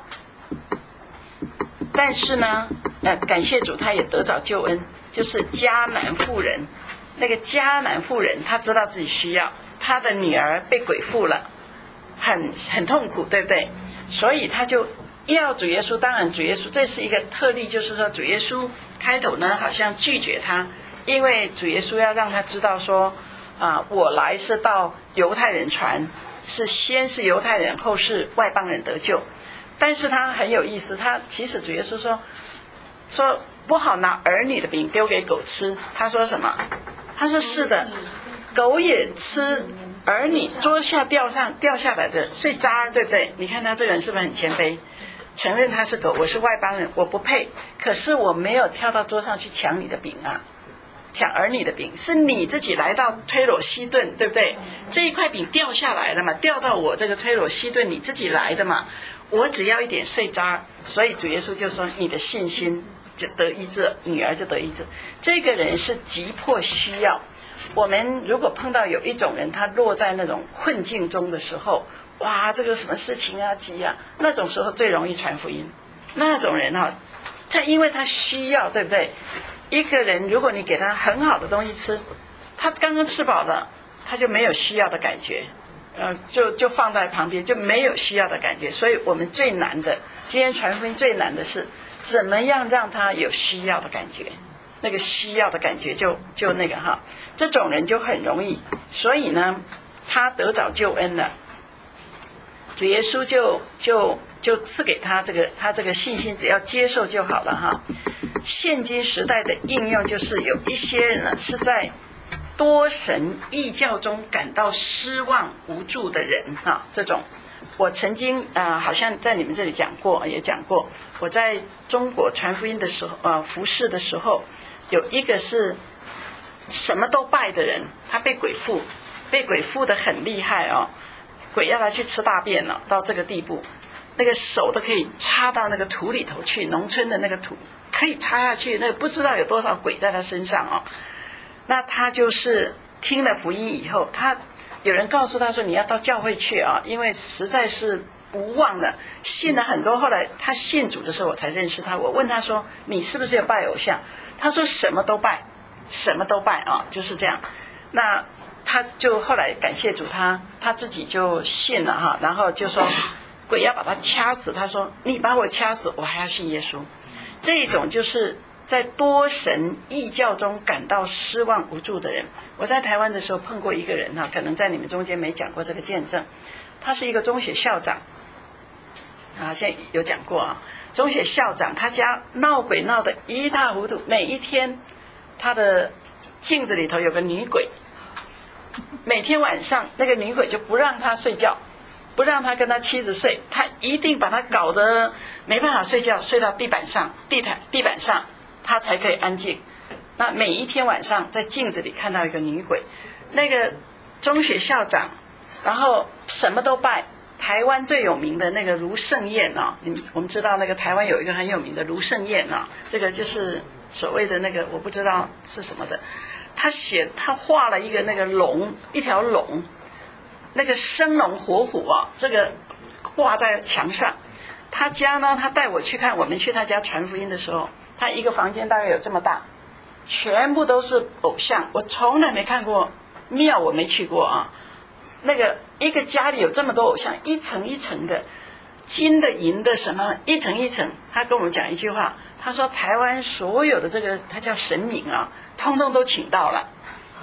但是呢，感谢主，他也得着救恩，就是迦南妇人。那个迦南妇人，她知道自己需要，她的女儿被鬼附了，很痛苦，对不对？所以她就要主耶稣。当然主耶稣这是一个特例，就是说主耶稣开头呢好像拒绝他，因为主耶稣要让他知道说我来是到犹太人传，是先是犹太人，后是外邦人得救。但是他很有意思，他其实主耶稣说不好拿儿女的饼丢给狗吃。他说什么？他说是的，狗也吃儿女桌下掉下来的碎渣，对不对？你看他这个人是不是很谦卑？承认他是狗，我是外邦人，我不配，可是我没有跳到桌上去抢你的饼啊，抢儿女的饼，是你自己来到推罗西顿，对不对？这一块饼掉下来了嘛，掉到我这个推罗西顿，你自己来的嘛，我只要一点碎渣。所以主耶稣就说你的信心就得医治，女儿就得医治。这个人是急迫需要。我们如果碰到有一种人，他落在那种困境中的时候，哇，这个什么事情啊，急啊，那种时候最容易传福音。那种人他因为他需要，对不对？一个人如果你给他很好的东西吃，他刚刚吃饱了，他就没有需要的感觉，就放在旁边，就没有需要的感觉。所以我们最难的，今天传福音最难的是怎么样让他有需要的感觉，那个需要的感觉就那个这种人就很容易。所以呢，他得着救恩了，主耶稣就赐给他这个信心，只要接受就好了现今时代的应用就是有一些人呢是在多神异教中感到失望无助的人这种我曾经好像在你们这里也讲过，我在中国传福音的时候服侍的时候，有一个是什么都拜的人，他被鬼附的很厉害鬼要他去吃大便了，到这个地步，那个手都可以插到那个土里头去，农村的那个土可以插下去，那个不知道有多少鬼在他身上那他就是听了福音以后，有人告诉他说你要到教会去因为实在是无望了，信了很多。后来他信主的时候我才认识他，我问他说你是不是有拜偶像？他说什么都拜就是这样。那他就后来感谢主，他自己就信了然后就说鬼要把他掐死，他说你把我掐死我还要信耶稣。这种就是在多神异教中感到失望无助的人。我在台湾的时候碰过一个人可能在你们中间没讲过这个见证。他是一个中学校长现在有讲过中学校长，他家闹鬼闹得一塌糊涂，每一天他的镜子里头有个女鬼，每天晚上那个女鬼就不让他睡觉，不让他跟他妻子睡，他一定把他搞得没办法睡觉，睡到地板上他才可以安静。那每一天晚上在镜子里看到一个女鬼，那个中学校长然后什么都拜。台湾最有名的那个卢胜彦我们知道那个台湾有一个很有名的卢胜彦这个就是所谓的那个我不知道是什么的，他画了一个那个龙，一条龙那个生龙活虎啊，这个挂在墙上。他家呢，他带我去看，我们去他家传福音的时候，他一个房间大概有这么大，全部都是偶像，我从来没看过庙，我没去过啊。那个一个家里有这么多偶像，一层一层的，金的银的什么，一层一层。他跟我们讲一句话，他说台湾所有的这个他叫神明啊，通通都请到了，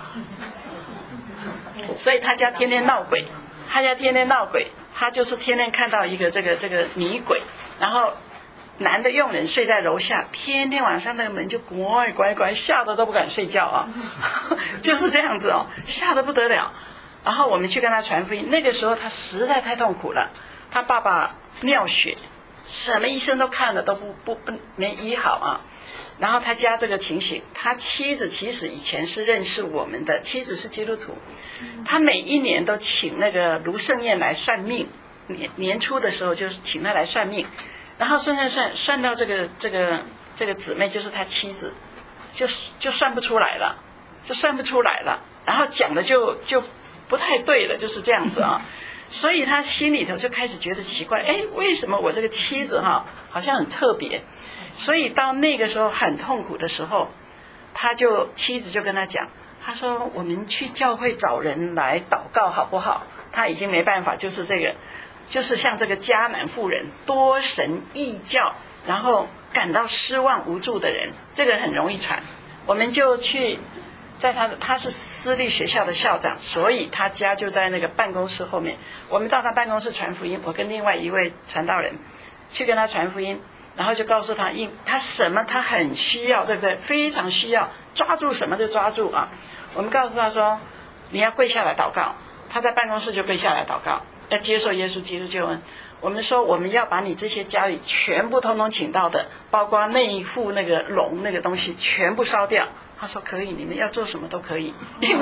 所以他家天天闹鬼，他就是天天看到一个这个女鬼，然后男的佣人睡在楼下，天天晚上那个门就乖乖乖，吓得都不敢睡觉啊，就是这样子哦，吓得不得了。然后我们去跟他传福音，那个时候他实在太痛苦了，他爸爸尿血，什么医生都看了都没医好啊。然后他家这个情形，他妻子其实以前是认识我们的，妻子是基督徒，他每一年都请那个卢胜燕来算命，年初的时候就请他来算命，然后算到这个姊妹就是他妻子，就算不出来了，然后讲的就不太对了，就是这样子啊。所以他心里头就开始觉得奇怪，为什么我这个妻子好像很特别？所以到那个时候很痛苦的时候，妻子就跟他讲，他说我们去教会找人来祷告好不好？他已经没办法，就是像这个迦南妇人，多神异教，然后感到失望无助的人，这个很容易传。我们就去在他是私立学校的校长，所以他家就在那个办公室后面。我们到他办公室传福音，我跟另外一位传道人去跟他传福音，然后就告诉他，他什么他很需要，对不对？非常需要，抓住什么就抓住啊！我们告诉他说，你要跪下来祷告。他在办公室就跪下来祷告，要接受耶稣基督救恩。我们说我们要把你这些家里全部通通请到的，包括那一副那个龙那个东西全部烧掉。他说可以，你们要做什么都可以，因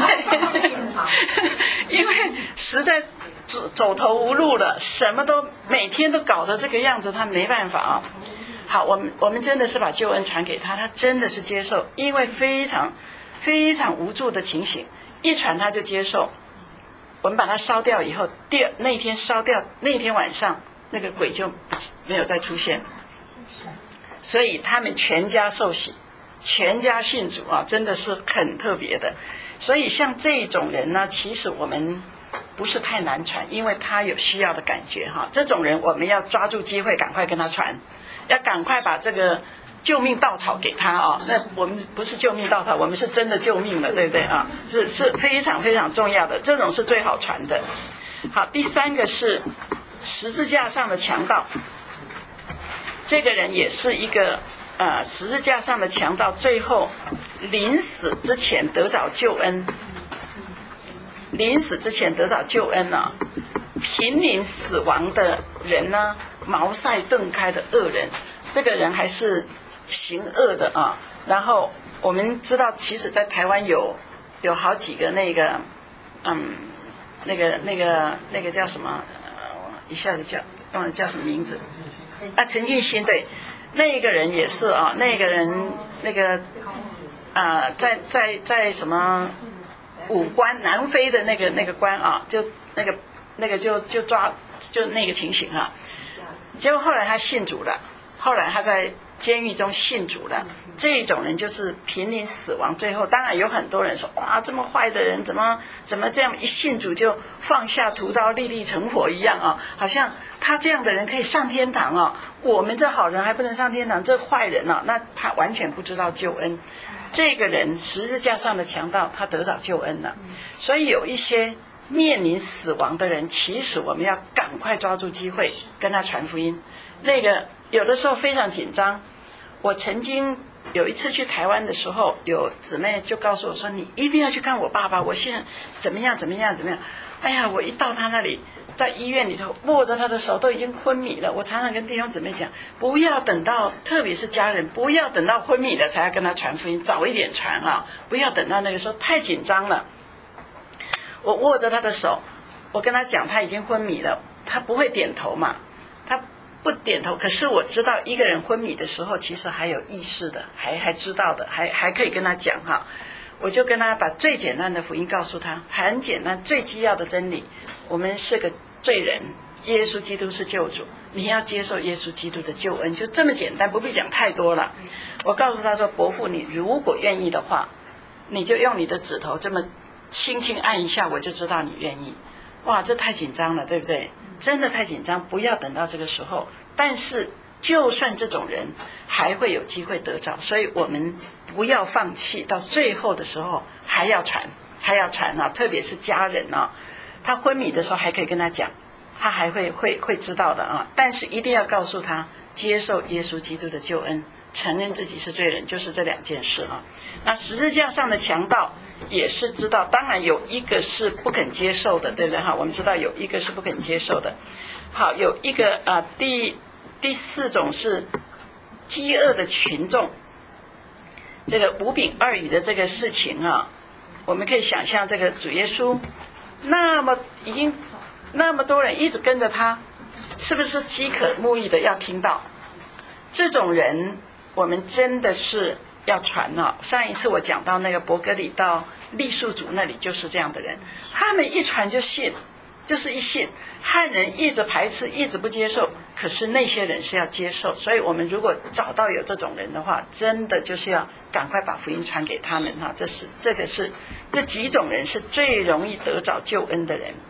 为实在走投无路了，什么都每天都搞得这个样子，他没办法啊。好，我们真的是把救恩传给他，他真的是接受，因为非常非常无助的情形，一传他就接受。我们把它烧掉以后，那天烧掉那天晚上，那个鬼就没有再出现，所以他们全家受洗，全家信主啊，真的是很特别的。所以像这种人呢，其实我们不是太难传，因为他有需要的感觉哈。这种人我们要抓住机会，赶快跟他传，要赶快把这个救命稻草给他啊！那我们不是救命稻草，我们是真的救命了，对不对啊？是非常非常重要的，这种是最好传的。好，第三个是十字架上的强盗，这个人也是一个十字架上的强盗，最后临死之前得着救恩，啊！濒临死亡的人呢，茅塞顿开的恶人，这个人还是行恶的啊。然后我们知道，其实在台湾有好几个那个那个叫什么一下子忘了叫什么名字啊，陈俊兴，对，那个人也是啊，那个人那个在什么武关南非的那个关啊，就那个就抓就那个情形啊。结果后来他信主了，后来他在监狱中信主了。这种人就是濒临死亡，最后当然有很多人说，哇，这么坏的人怎么这样一信主就放下屠刀立地成佛一样啊，好像他这样的人可以上天堂啊，我们这好人还不能上天堂，这坏人啊，那他完全不知道救恩。这个人十字架上的强盗，他得着救恩了。所以有一些面临死亡的人，其实我们要赶快抓住机会跟他传福音。那个有的时候非常紧张，我曾经有一次去台湾的时候，有姊妹就告诉我说，你一定要去看我爸爸，我现在怎么样。哎呀，我一到他那里，在医院里头握着他的手都已经昏迷了。我常常跟弟兄姊妹讲，不要等到，特别是家人，不要等到昏迷了才要跟他传福音，早一点传啊，不要等到那个时候太紧张了。我握着他的手，我跟他讲他已经昏迷了，他不会点头嘛，他不点头。可是我知道一个人昏迷的时候其实还有意识的，还知道的，还可以跟他讲哈。 我就跟他把最简单的福音告诉他，很简单，最基要的真理，我们是个罪人，耶稣基督是救主，你要接受耶稣基督的救恩，就这么简单，不必讲太多了。我告诉他说，伯父，你如果愿意的话，你就用你的指头这么轻轻按一下，我就知道你愿意。哇，这太紧张了，对不对？真的太紧张，不要等到这个时候。但是就算这种人还会有机会得着，所以我们不要放弃，到最后的时候还要传啊，特别是家人啊，他昏迷的时候还可以跟他讲，他还会知道的啊。但是一定要告诉他，接受耶稣基督的救恩，承认自己是罪人，就是这2件事啊。那十字架上的强盗也是知道，当然有一个是不肯接受的，对不对哈？我们知道有一个是不肯接受的。好，有一个第4种是饥饿的群众，这个5饼2鱼的这个事情啊，我们可以想象这个主耶稣已经那么多人一直跟着他，是不是饥渴慕义的要听到？这种人我们真的是要传啊。上一次我讲到那个伯格里到栗树族那里，就是这样的人，他们一传就信，就是一信，汉人一直排斥，一直不接受，可是那些人是要接受。所以我们如果找到有这种人的话，真的就是要赶快把福音传给他们哈。这几种人是最容易得着救恩的人。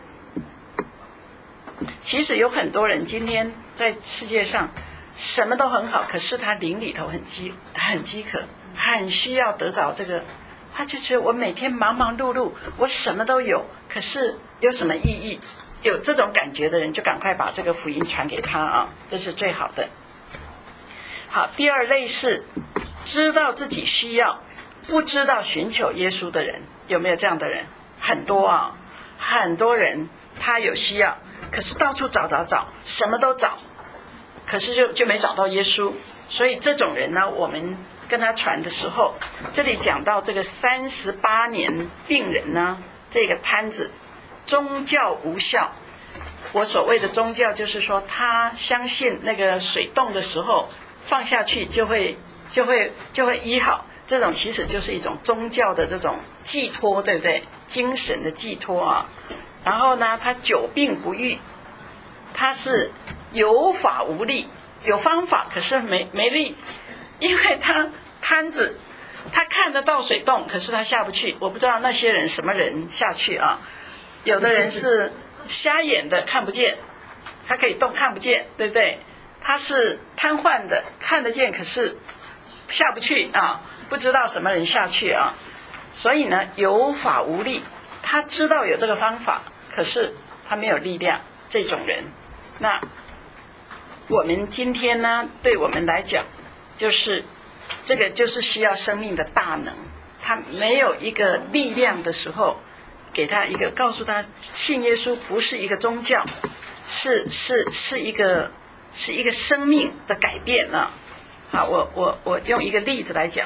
其实有很多人今天在世界上什么都很好，可是他灵里头很饥渴，很需要得着这个。他就觉得我每天忙忙碌碌，我什么都有，可是有什么意义？有这种感觉的人，就赶快把这个福音传给他啊，这是最好的。好，第2类是知道自己需要，不知道寻求耶稣的人。有没有这样的人？很多啊，很多人他有需要，可是到处找，什么都找，可是就没找到耶稣。所以这种人呢，我们跟他传的时候，这里讲到这个38年病人呢，这个摊子宗教无效。我所谓的宗教就是说，他相信那个水冻的时候放下去就会医好，这种其实就是一种宗教的这种寄托，对不对？精神的寄托啊。然后呢，他久病不愈，他是有法无力，有方法可是没力，因为他摊子他看得到水洞，可是他下不去。我不知道那些人什么人下去啊？有的人是瞎眼的，看不见，他可以动看不见，对不对？他是瘫痪的，看得见可是下不去啊，不知道什么人下去啊。所以呢，有法无力，他知道有这个方法，可是他没有力量，这种人。那我们今天呢，对我们来讲，就是这个就是需要生命的大能。他没有一个力量的时候，给他一个告诉他，信耶稣不是一个宗教，是一个生命的改变啊。好，我用一个例子来讲。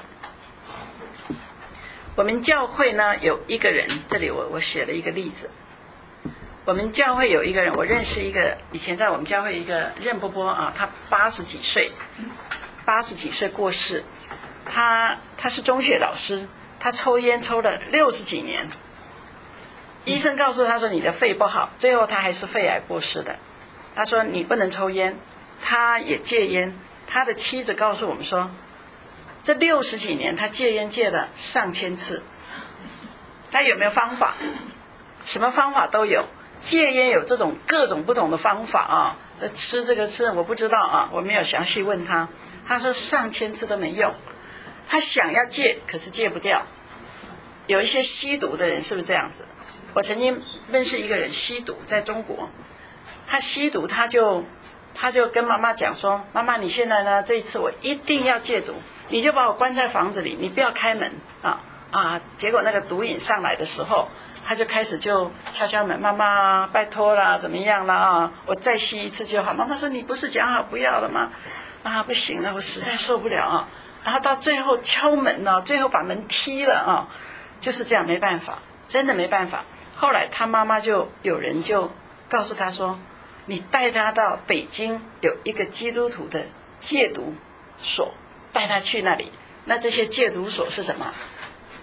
我们教会呢有一个人，这里我写了一个例子。我们教会有一个人，我认识一个以前在我们教会一个任伯伯啊，他80几岁过世。他是中学老师，他抽烟抽了60几年。医生告诉他说你的肺不好，最后他还是肺癌过世的。他说你不能抽烟，他也戒烟。他的妻子告诉我们说，这60几年他戒烟戒了上千次。他有没有方法？什么方法都有。戒烟有这种各种不同的方法啊，吃这个吃我不知道啊，我没有详细问他。他说上千次都没用，他想要戒，可是戒不掉。有一些吸毒的人是不是这样子？我曾经认识一个人吸毒，在中国，他吸毒他就跟妈妈讲说，妈妈你现在呢，这一次我一定要戒毒，你就把我关在房子里，你不要开门啊。结果那个毒瘾上来的时候，他就开始就敲敲门，妈妈拜托啦，怎么样啦啊？我再吸一次就好。妈妈说你不是讲好不要了吗？啊，不行了，我实在受不了啊。然后到最后敲门了，最后把门踢了啊，就是这样，没办法，真的没办法。后来他妈妈有人就告诉他说，你带他到北京有一个基督徒的戒毒所，带他去那里。那这些戒毒所是什么？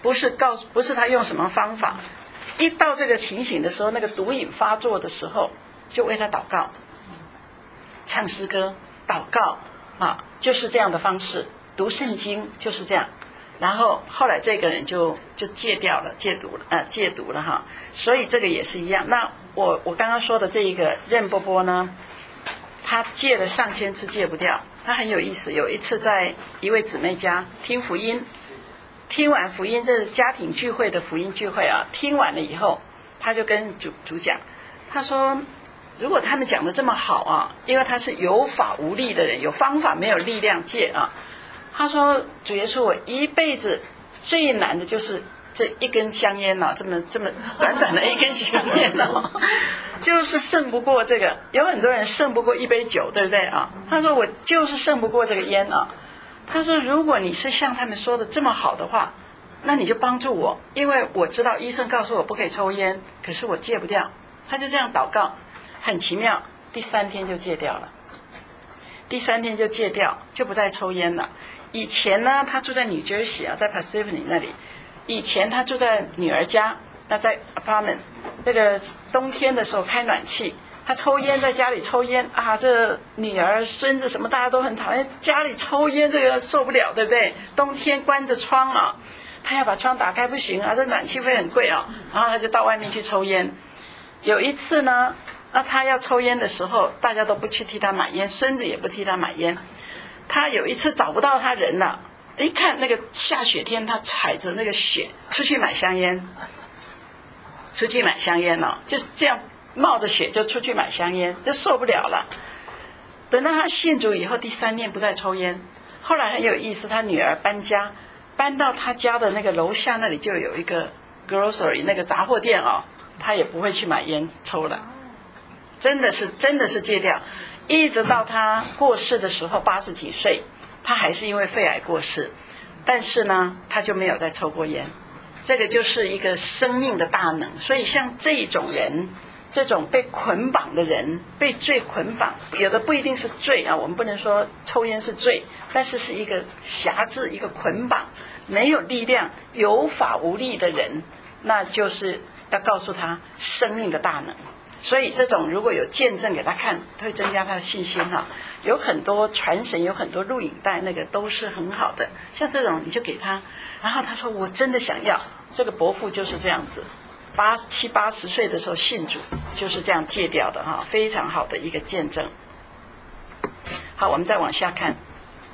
不是他用什么方法，一到这个情形的时候，那个毒瘾发作的时候，就为他祷告，唱诗歌，祷告啊，就是这样的方式，读圣经就是这样。然后后来这个人就戒掉了，戒毒了哈。所以这个也是一样。那我刚刚说的这一个任波波呢，他戒了上千次戒不掉。他很有意思，有一次在一位姊妹家听福音，听完福音，这是家庭聚会的福音聚会啊，听完了以后，他就跟主讲，他说如果他们讲的这么好啊，因为他是有法无力的人，有方法没有力量戒啊。他说主耶稣，我一辈子最难的就是这一根香烟啊，这么短短的一根香烟啊，就是胜不过这个。有很多人胜不过一杯酒，对不对啊？他说我就是胜不过这个烟啊。他说如果你是像他们说的这么好的话，那你就帮助我，因为我知道医生告诉我不可以抽烟，可是我戒不掉。他就这样祷告，很奇妙，第3天就戒掉了。第3天就戒掉，就不再抽烟了。以前呢，他住在 New Jersey 啊，在 Parsippany 那里。以前他住在女儿家，那在 apartment， 那个冬天的时候开暖气，他抽烟，在家里抽烟啊，这女儿孙子什么大家都很讨厌，家里抽烟这个受不了，对不对？冬天关着窗啊，他要把窗打开不行啊，这暖气费很贵啊，然后他就到外面去抽烟。有一次呢，那他要抽烟的时候，大家都不去替他买烟，孙子也不替他买烟。他有一次找不到他人了，一看那个下雪天，他踩着那个雪出去买香烟，就是这样冒着雪就出去买香烟，就受不了了。等到他信主以后，第3天不再抽烟。后来很有意思，他女儿搬家，搬到他家的那个楼下那里就有一个 grocery 那个杂货店啊，他也不会去买烟抽了，真的是戒掉。一直到他过世的时候，80几岁，他还是因为肺癌过世，但是呢，他就没有再抽过烟。这个就是一个生命的大能。所以像这种人，这种被捆绑的人，被罪捆绑，有的不一定是罪啊，我们不能说抽烟是罪，但是是一个辖制，一个捆绑，没有力量，有法无力的人，那就是要告诉他生命的大能。所以这种如果有见证给他看，会增加他的信心哈。有很多传神，有很多录影带，那个都是很好的。像这种你就给他，然后他说我真的想要。这个伯父就是这样子，70、80岁的时候信主，就是这样戒掉的哈，非常好的一个见证。好，我们再往下看。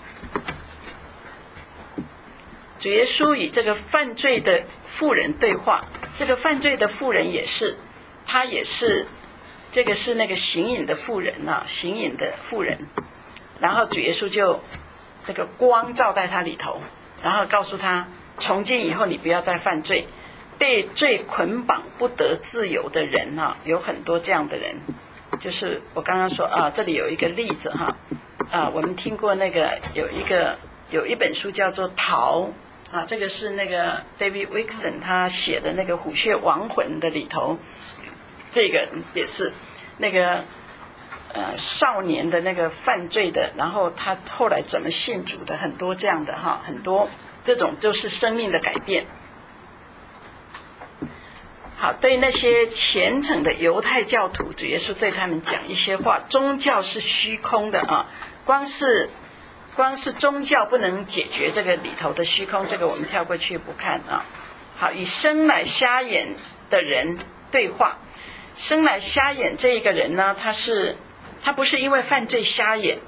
主耶稣与这个犯罪的妇人对话，这个犯罪的妇人他也是这个是那个行淫的妇人啊，行淫的妇人。然后主耶稣就那个光照在他里头，然后告诉他，从今以后你不要再犯罪。被罪捆绑不得自由的人啊，有很多这样的人。就是我刚刚说啊，这里有一个例子哈，我们听过那个有一本书叫做《逃》啊，这个是那个 David Wilkerson 他写的那个《虎穴亡魂》的里头。这个也是那个少年的那个犯罪的，然后他后来怎么信主的，很多这样的哈，很多这种就是生命的改变。好，对那些虔诚的犹太教徒，主耶稣对他们讲一些话，宗教是虚空的啊，光是宗教不能解决这个里头的虚空，这个我们跳过去不看啊。好，与生来瞎眼的人对话。生来瞎眼这一个人呢，他不是因为犯罪瞎眼，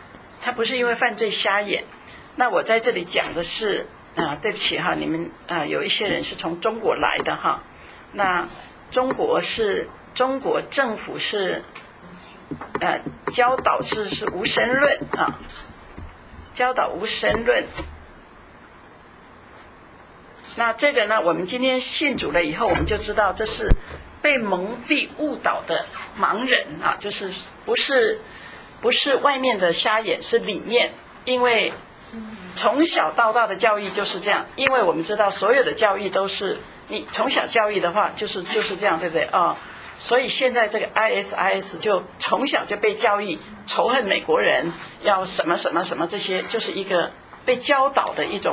那我在这里讲的是对不起哈，你们有一些人是从中国来的哈。那中国政府是教导是无神论啊，教导无神论。那这个呢，我们今天信主了以后，我们就知道这是被蒙蔽误导的盲人啊，就是不是外面的瞎眼，是里面。因为从小到大的教育就是这样，因为我们知道所有的教育都是你从小教育的话就是这样，对不对啊？所以现在这个 ISIS 就从小就被教育仇恨美国人，要什么什么什么，这些就是一个被教导的一种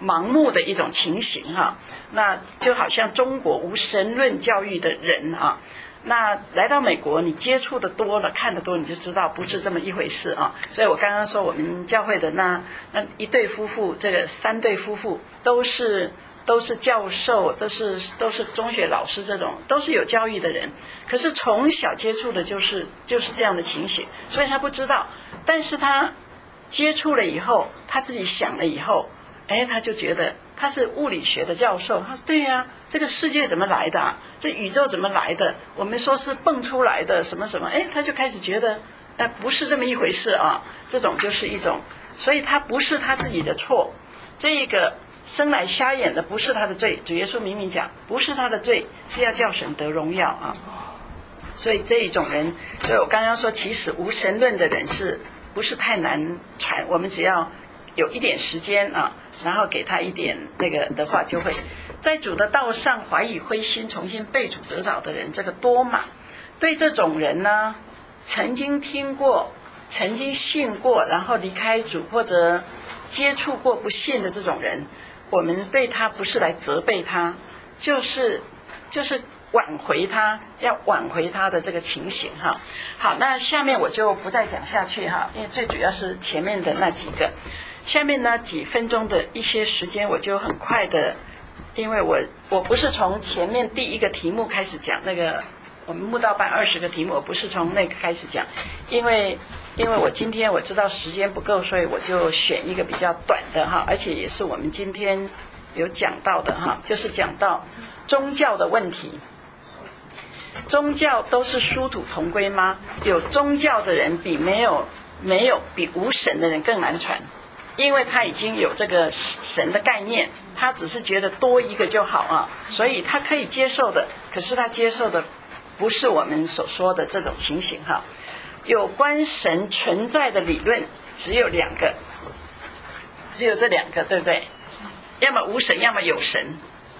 盲目的一种情形哈。那就好像中国无神论教育的人啊，那来到美国，你接触的多了，看得多，你就知道不是这么一回事啊。所以我刚刚说我们教会的那一对夫妇，这个3对夫妇都是教授，都是中学老师，这种都是有教育的人，可是从小接触的就是这样的情形，所以他不知道，但是他接触了以后，他自己想了以后，他就觉得他是物理学的教授，他说对呀，这个世界怎么来的啊？这宇宙怎么来的？我们说是蹦出来的什么什么，他就开始觉得不是这么一回事啊。这种就是一种，所以他不是他自己的错，这个生来瞎眼的不是他的罪，主耶稣明明讲不是他的罪，是要叫神得荣耀啊。所以这一种人，所以我刚刚说其实无神论的人是不是太难传，我们只要有一点时间啊，然后给他一点那个的话，就会在主的道上怀疑灰心，重新被主得着的人，这个多嘛。对这种人呢，曾经听过，曾经信过，然后离开主或者接触过不信的这种人，我们对他不是来责备他，就是挽回他，要挽回他的这个情形哈。好，那下面我就不再讲下去哈，因为最主要是前面的那几个。下面呢几分钟的一些时间，我就很快的，因为我不是从前面第一个题目开始讲那个我们慕道班20个题目，我不是从那个开始讲，因为我今天我知道时间不够，所以我就选一个比较短的哈，而且也是我们今天有讲到的哈，就是讲到宗教的问题。宗教都是殊途同归吗？有宗教的人比没有比无神的人更难传，因为他已经有这个神的概念，他只是觉得多一个就好啊，所以他可以接受的，可是他接受的不是我们所说的这种情形哈。有关神存在的理论只有2个，只有这2个，对不对？要么无神，要么有神。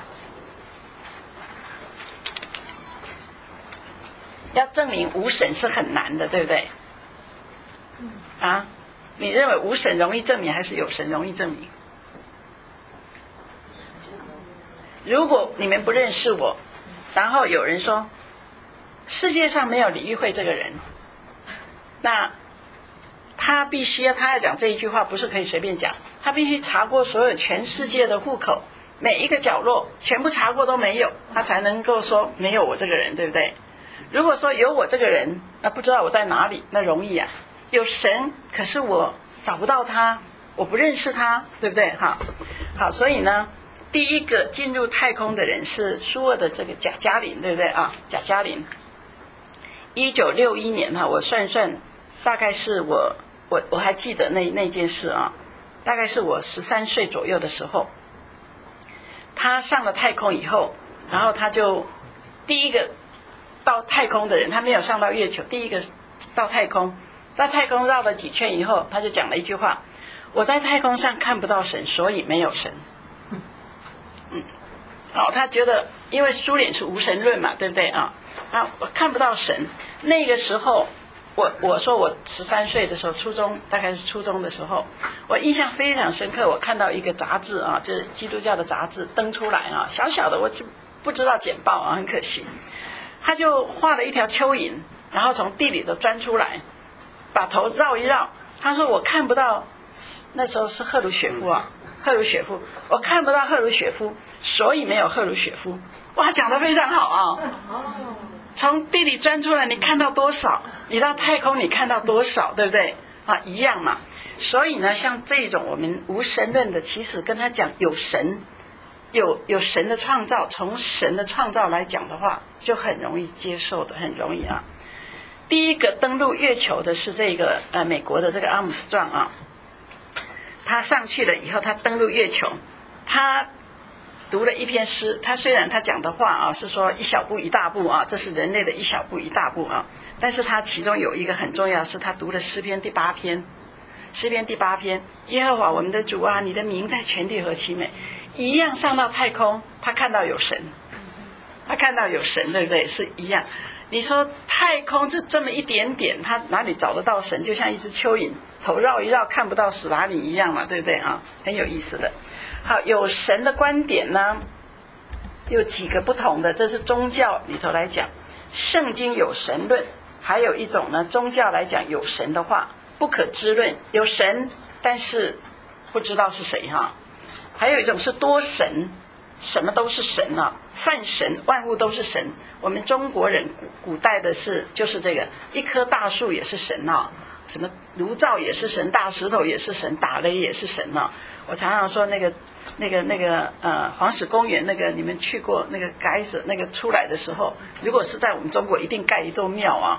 要证明无神是很难的，对不对？啊，你认为无神容易证明还是有神容易证明？如果你们不认识我，然后有人说世界上没有李玉慧这个人，那他要讲这一句话不是可以随便讲，他必须查过所有全世界的户口，每一个角落全部查过都没有，他才能够说没有我这个人，对不对？如果说有我这个人，那不知道我在哪里，那容易啊。有神，可是我找不到他，我不认识他，对不对？好，所以呢，第一个进入太空的人是苏俄的这个贾加林，对不对啊？贾加林，1961年哈，我算大概是我还记得那件事啊，大概是我13岁左右的时候，他上了太空以后，然后他就第一个到太空的人，他没有上到月球，第一个到太空绕了几圈以后，他就讲了一句话：我在太空上看不到神，所以没有神。他觉得因为苏联是无神论嘛，对不对啊？我看不到神。那个时候我说我13岁的时候，大概是初中的时候，我印象非常深刻，我看到一个杂志啊，就是基督教的杂志登出来啊，小小的，我就不知道简报啊，很可惜。他就画了一条蚯蚓，然后从地里头钻出来，把头绕一绕。他说我看不到，那时候是赫鲁雪夫啊，我看不到赫鲁雪夫，所以没有赫鲁雪夫。哇，讲得非常好啊！从地里钻出来，你看到多少？你到太空你看到多少？对不对？一样嘛。所以呢，像这种我们无神论的，其实跟他讲有神。有神的创造，从神的创造来讲的话，就很容易接受的，很容易啊。第一个登陆月球的是这个美国的这个阿姆斯壮啊，他上去了以后，他登陆月球，他读了一篇诗，他虽然他讲的话啊是说一小步一大步啊，这是人类的一小步一大步啊，但是他其中有一个很重要，是他读了诗篇第8篇，耶和华我们的主啊，你的名在全地何其美。一样上到太空，他看到有神，对不对？是一样。你说太空这么一点点，他哪里找得到神？就像一只蚯蚓，头绕一绕看不到死哪里一样嘛，对不对啊？很有意思的。 好，有神的观点呢，有几个不同的，这是宗教里头来讲，圣经有神论，还有一种呢，宗教来讲有神的话不可知论，有神但是不知道是谁哈。还有一种是多神，什么都是神啊，泛神，万物都是神。我们中国人古代的就是这个，一棵大树也是神啊，什么炉灶也是神，大石头也是神，打雷也是神啊。我常常说那个黄石公园那个，你们去过那个盖子那个出来的时候，如果是在我们中国一定盖一座庙啊。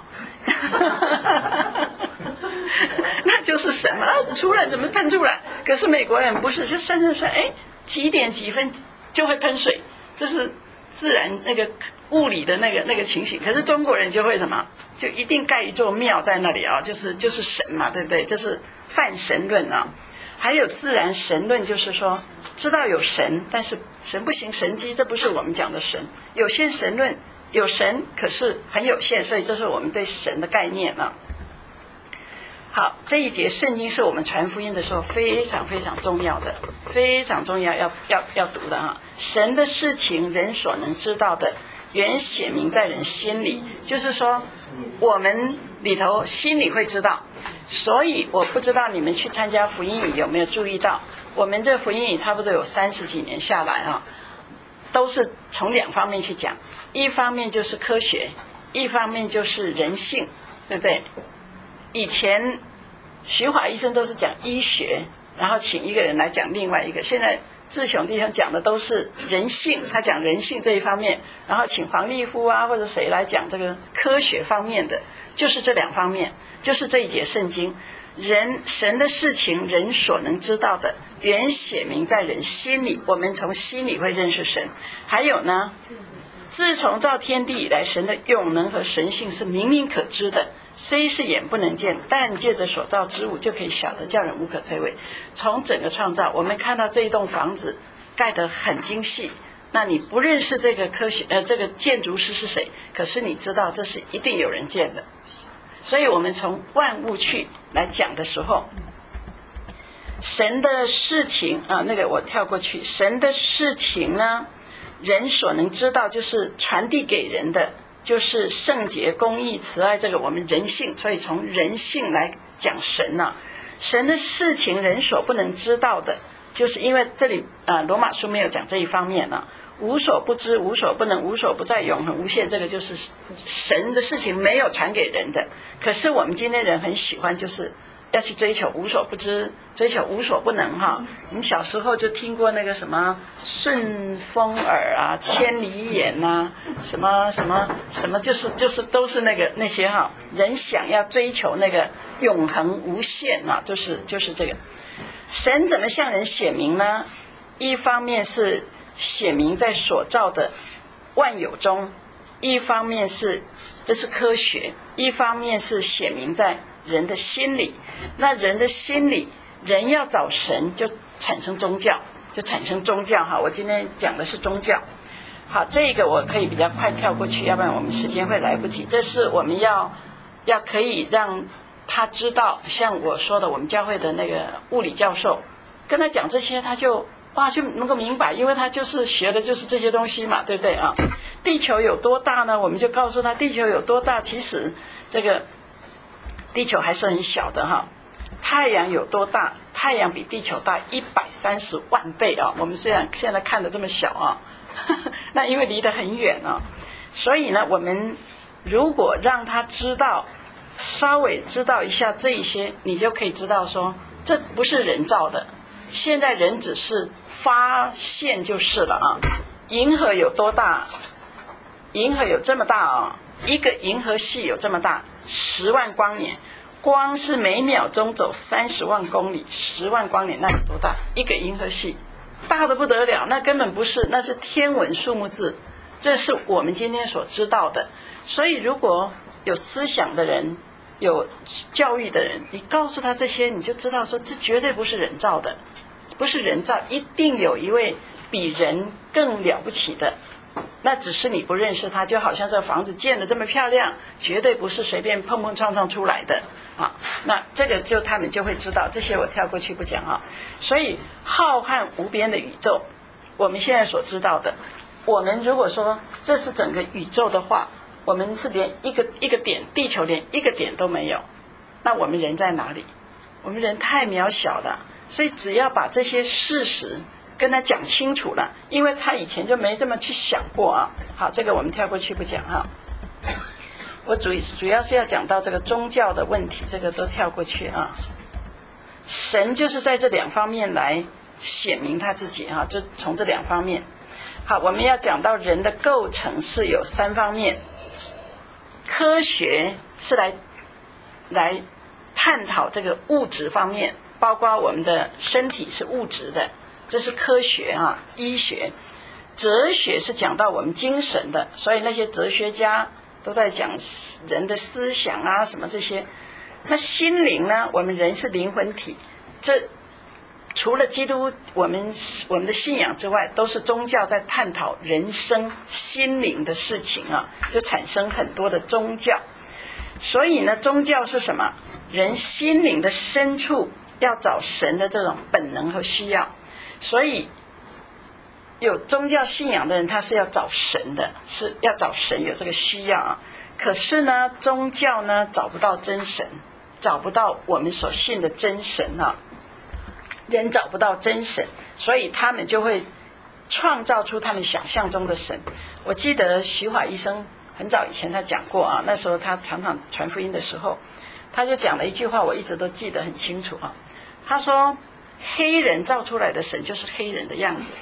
那就是神啊，出来怎么喷出来？可是美国人不是，就算，哎，几点几分就会喷水，这是自然那个物理的那个情形。可是中国人就会什么？就一定盖一座庙在那里啊，就是神嘛，对不对？就是泛神论啊。还有自然神论，就是说知道有神，但是神不行神迹，这不是我们讲的神。有限神论，有神可是很有限，所以这是我们对神的概念啊。好，这一节圣经是我们传福音的时候非常非常重要的，非常重要要读的哈。神的事情人所能知道的，原显明在人心里，就是说我们里头心里会知道。所以我不知道你们去参加福音营有没有注意到，我们这福音营差不多有30几年下来啊，都是从2方面去讲，一方面就是科学，一方面就是人性，对不对？以前徐华医生都是讲医学，然后请一个人来讲另外一个，现在志雄弟兄讲的都是人性，他讲人性这一方面，然后请黄立夫啊或者谁来讲这个科学方面的，就是这2方面，就是这一节圣经，神的事情人所能知道的，原显明在人心里，我们从心里会认识神。还有呢，自从造天地以来，神的永能和神性是明明可知的，虽是眼不能见，但借着所造之物就可以晓得，叫人无可推诿。从整个创造，我们看到这一栋房子盖得很精细，那你不认识这个这个建筑师是谁，可是你知道这是一定有人建的。所以我们从万物去来讲的时候，神的事情啊，那个我跳过去，神的事情呢，人所能知道就是传递给人的，就是圣洁、公义、慈爱，这个我们人性，所以从人性来讲神啊，神的事情人所不能知道的，就是因为这里罗马书没有讲这一方面啊，无所不知、无所不能、无所不在、永恒无限，这个就是神的事情没有传给人的。可是我们今天人很喜欢，就是要去追求无所不知，追求无所不能哈。我们小时候就听过那个什么顺风耳啊、千里眼啊，什么，就是都是那些哈，人想要追求那个永恒无限啊，就是这个。神怎么向人显明呢？一方面是显明在所造的万有中，一方面是这是科学，一方面是显明在人的心里。那人的心里，人要找神就产生宗教，哈。我今天讲的是宗教。好，这个我可以比较快跳过去，要不然我们时间会来不及。这是我们要可以让他知道，像我说的，我们教会的那个物理教授跟他讲这些，他就能够明白，因为他就是学的就是这些东西嘛，对不对啊？地球有多大呢？我们就告诉他地球有多大，其实这个地球还是很小的哈。太阳有多大？太阳比地球大130万倍啊！我们虽然现在看得这么小啊，那因为离得很远啊，所以呢，我们如果让他知道，稍微知道一下这一些，你就可以知道说，这不是人造的。现在人只是发现就是了啊。银河有多大？银河有这么大啊，一个银河系有这么大，10万光年。光是每秒钟走30万公里，10万光年，那有多大？一个银河系，大的不得了，那根本不是，那是天文数目字，这是我们今天所知道的。所以如果有思想的人，有教育的人，你告诉他这些，你就知道说，这绝对不是人造的，不是人造，一定有一位比人更了不起的，那只是你不认识他。就好像这房子建得这么漂亮，绝对不是随便碰碰撞撞出来的啊。 那这个就他们就会知道，这些我跳过去不讲啊。所以浩瀚无边的宇宙，我们现在所知道的，我们如果说这是整个宇宙的话，我们是连一个点，地球连一个点都没有，那我们人在哪里？我们人太渺小了，所以只要把这些事实跟他讲清楚了，因为他以前就没这么去想过啊。好，这个我们跳过去不讲哈。我主要是要讲到这个宗教的问题，这个都跳过去啊。神就是在这两方面来显明他自己啊，就从这两方面。好，我们要讲到人的构成是有三方面，科学是来探讨这个物质方面，包括我们的身体是物质的，这是科学啊，医学。哲学是讲到我们精神的，所以那些哲学家都在讲人的思想啊什么这些。那心灵呢，我们人是灵魂体，这除了基督我们的信仰之外，都是宗教在探讨人生心灵的事情啊，就产生很多的宗教。所以呢，宗教是什么？人心灵的深处要找神的这种本能和需要。所以有宗教信仰的人，他是要找神的，是要找神，有这个需要啊。可是呢，宗教呢找不到真神，找不到我们所信的真神啊。人找不到真神，所以他们就会创造出他们想象中的神。我记得徐华医生很早以前他讲过啊，那时候他常常传福音的时候，他就讲了一句话，我一直都记得很清楚啊。他说黑人造出来的神就是黑人的样子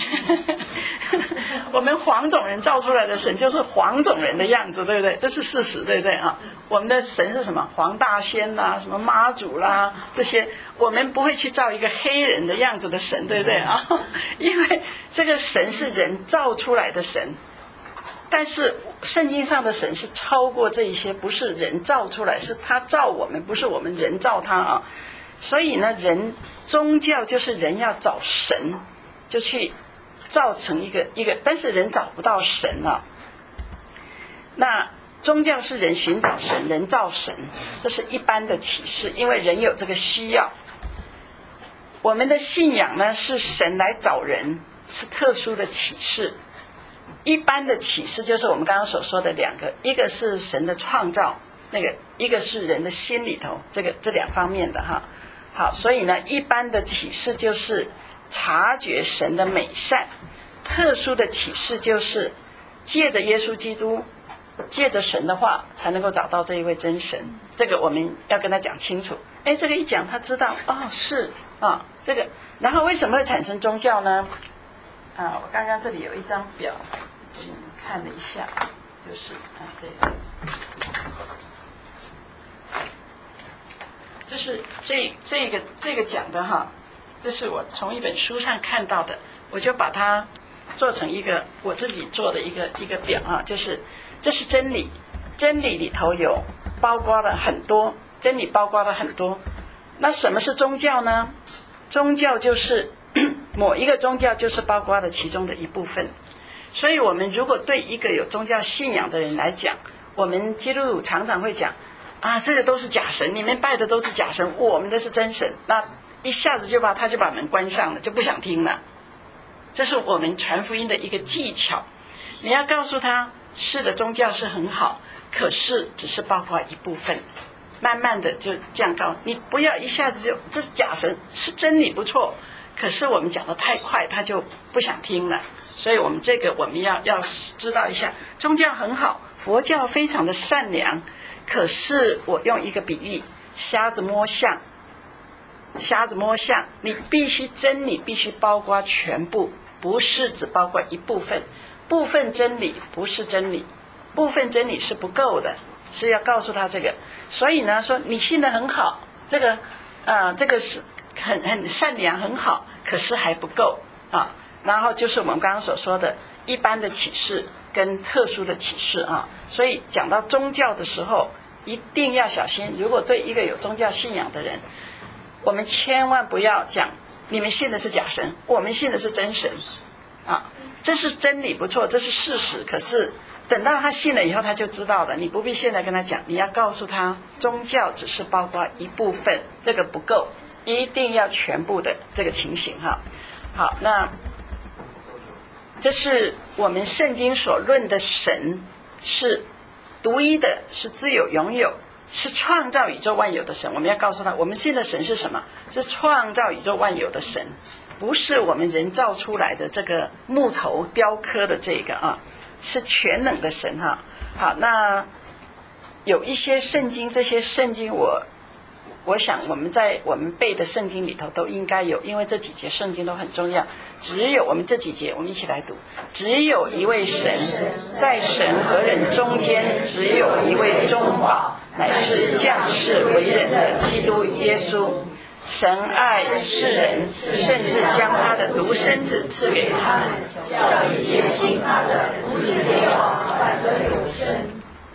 我们黄种人造出来的神就是黄种人的样子，对不对？这是事实，对不对啊？我们的神是什么？黄大仙啦，什么妈祖啦，这些我们不会去造一个黑人的样子的神，对不对啊？因为这个神是人造出来的神，但是圣经上的神是超过这一些，不是人造出来，是他造我们，不是我们人造他啊。所以呢，宗教就是人要找神，就去造成一个，但是人找不到神啊。那宗教是人寻找神，人造神，这是一般的启示，因为人有这个需要。我们的信仰呢，是神来找人，是特殊的启示。一般的启示就是我们刚刚所说的两个，一个是神的创造，一个是人的心里头，这两方面的哈。好，所以呢，一般的启示就是察觉神的美善，特殊的启示就是借着耶稣基督，借着神的话，才能够找到这一位真神。这个我们要跟他讲清楚。这个一讲他知道，哦，是啊，这个。然后为什么会产生宗教呢？我刚刚这里有一张表，给你们看了一下，就是这个。就是这个讲的哈，这是我从一本书上看到的，我就把它做成一个我自己做的一个表啊，就是这是真理，真理里头有包括了很多，真理包括了很多。那什么是宗教呢？宗教就是某一个宗教就是包括了其中的一部分。所以我们如果对一个有宗教信仰的人来讲，我们基督徒常常会讲这个都是假神，你们拜的都是假神，我们的是真神。那一下子他就把门关上了，就不想听了。这是我们传福音的一个技巧。你要告诉他，是的，宗教是很好，可是只是包括一部分。慢慢的就这样告，你不要一下子就这是假神，是真理不错，可是我们讲的太快，他就不想听了。所以我们要知道一下，宗教很好，佛教非常的善良。可是我用一个比喻，瞎子摸象，你必须真理必须包括全部，不是只包括一部分。部分真理不是真理，部分真理是不够的，是要告诉他这个。所以呢，说你信得很好，这个是很善良很好，可是还不够啊。然后就是我们刚刚所说的一般的启示跟特殊的启示啊。所以讲到宗教的时候一定要小心，如果对一个有宗教信仰的人，我们千万不要讲你们信的是假神，我们信的是真神啊。这是真理不错，这是事实，可是等到他信了以后，他就知道了。你不必现在跟他讲，你要告诉他，宗教只是包括一部分，这个不够，一定要全部的这个情形哈。好，那这是我们圣经所论的神是独一的，是自有永有，是创造宇宙万有的神。我们要告诉他，我们信的神是什么？是创造宇宙万有的神，不是我们人造出来的这个木头雕刻的这个啊，是全能的神哈。好，那有一些圣经，这些圣经我想我们在我们背的圣经里头都应该有，因为这几节圣经都很重要。只有我们这几节，我们一起来读。只有一位神，在神和人中间只有一位中保，乃是降世为人的基督耶稣。神爱世人，甚至将他的独生子赐给他们，叫一切信他的不至灭亡，反得永生。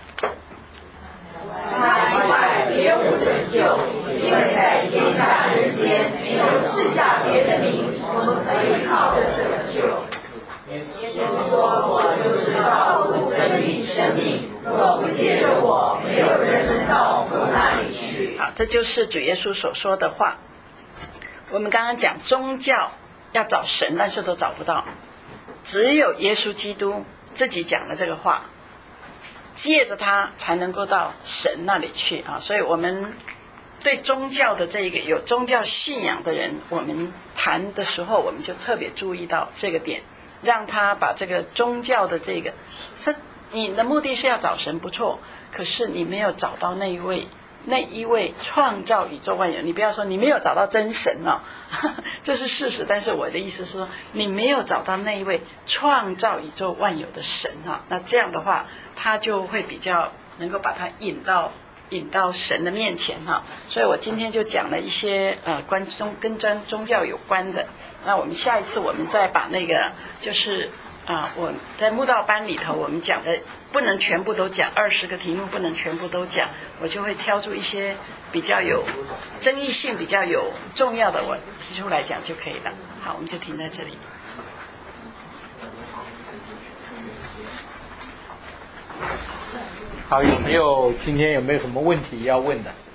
他以外别无拯救，因为在天下人间没有赐下别的名，我们可以靠着这个救。耶稣说：“我就是道路、真理、生命，若不借着我，没有人能到父那里去。”好，这就是主耶稣所说的话。我们刚刚讲宗教要找神，但是都找不到，只有耶稣基督自己讲了这个话。借着他才能够到神那里去啊！所以我们对宗教的这个有宗教信仰的人，我们谈的时候，我们就特别注意到这个点，让他把这个宗教的这个，你的目的是要找神不错，可是你没有找到那一位创造宇宙万有，你不要说你没有找到真神哦，这是事实。但是我的意思是说，你没有找到那一位创造宇宙万有的神啊，那这样的话，他就会比较能够把他引到神的面前哈。所以我今天就讲了一些跟宗教有关的。那我们下一次我们再把那个就是我在慕道班里头我们讲的不能全部都讲，20个题目不能全部都讲，我就会挑出一些比较有争议性、比较有重要的，我提出来讲就可以了。好，我们就停在这里。 好，今天有没有什么问题要问的？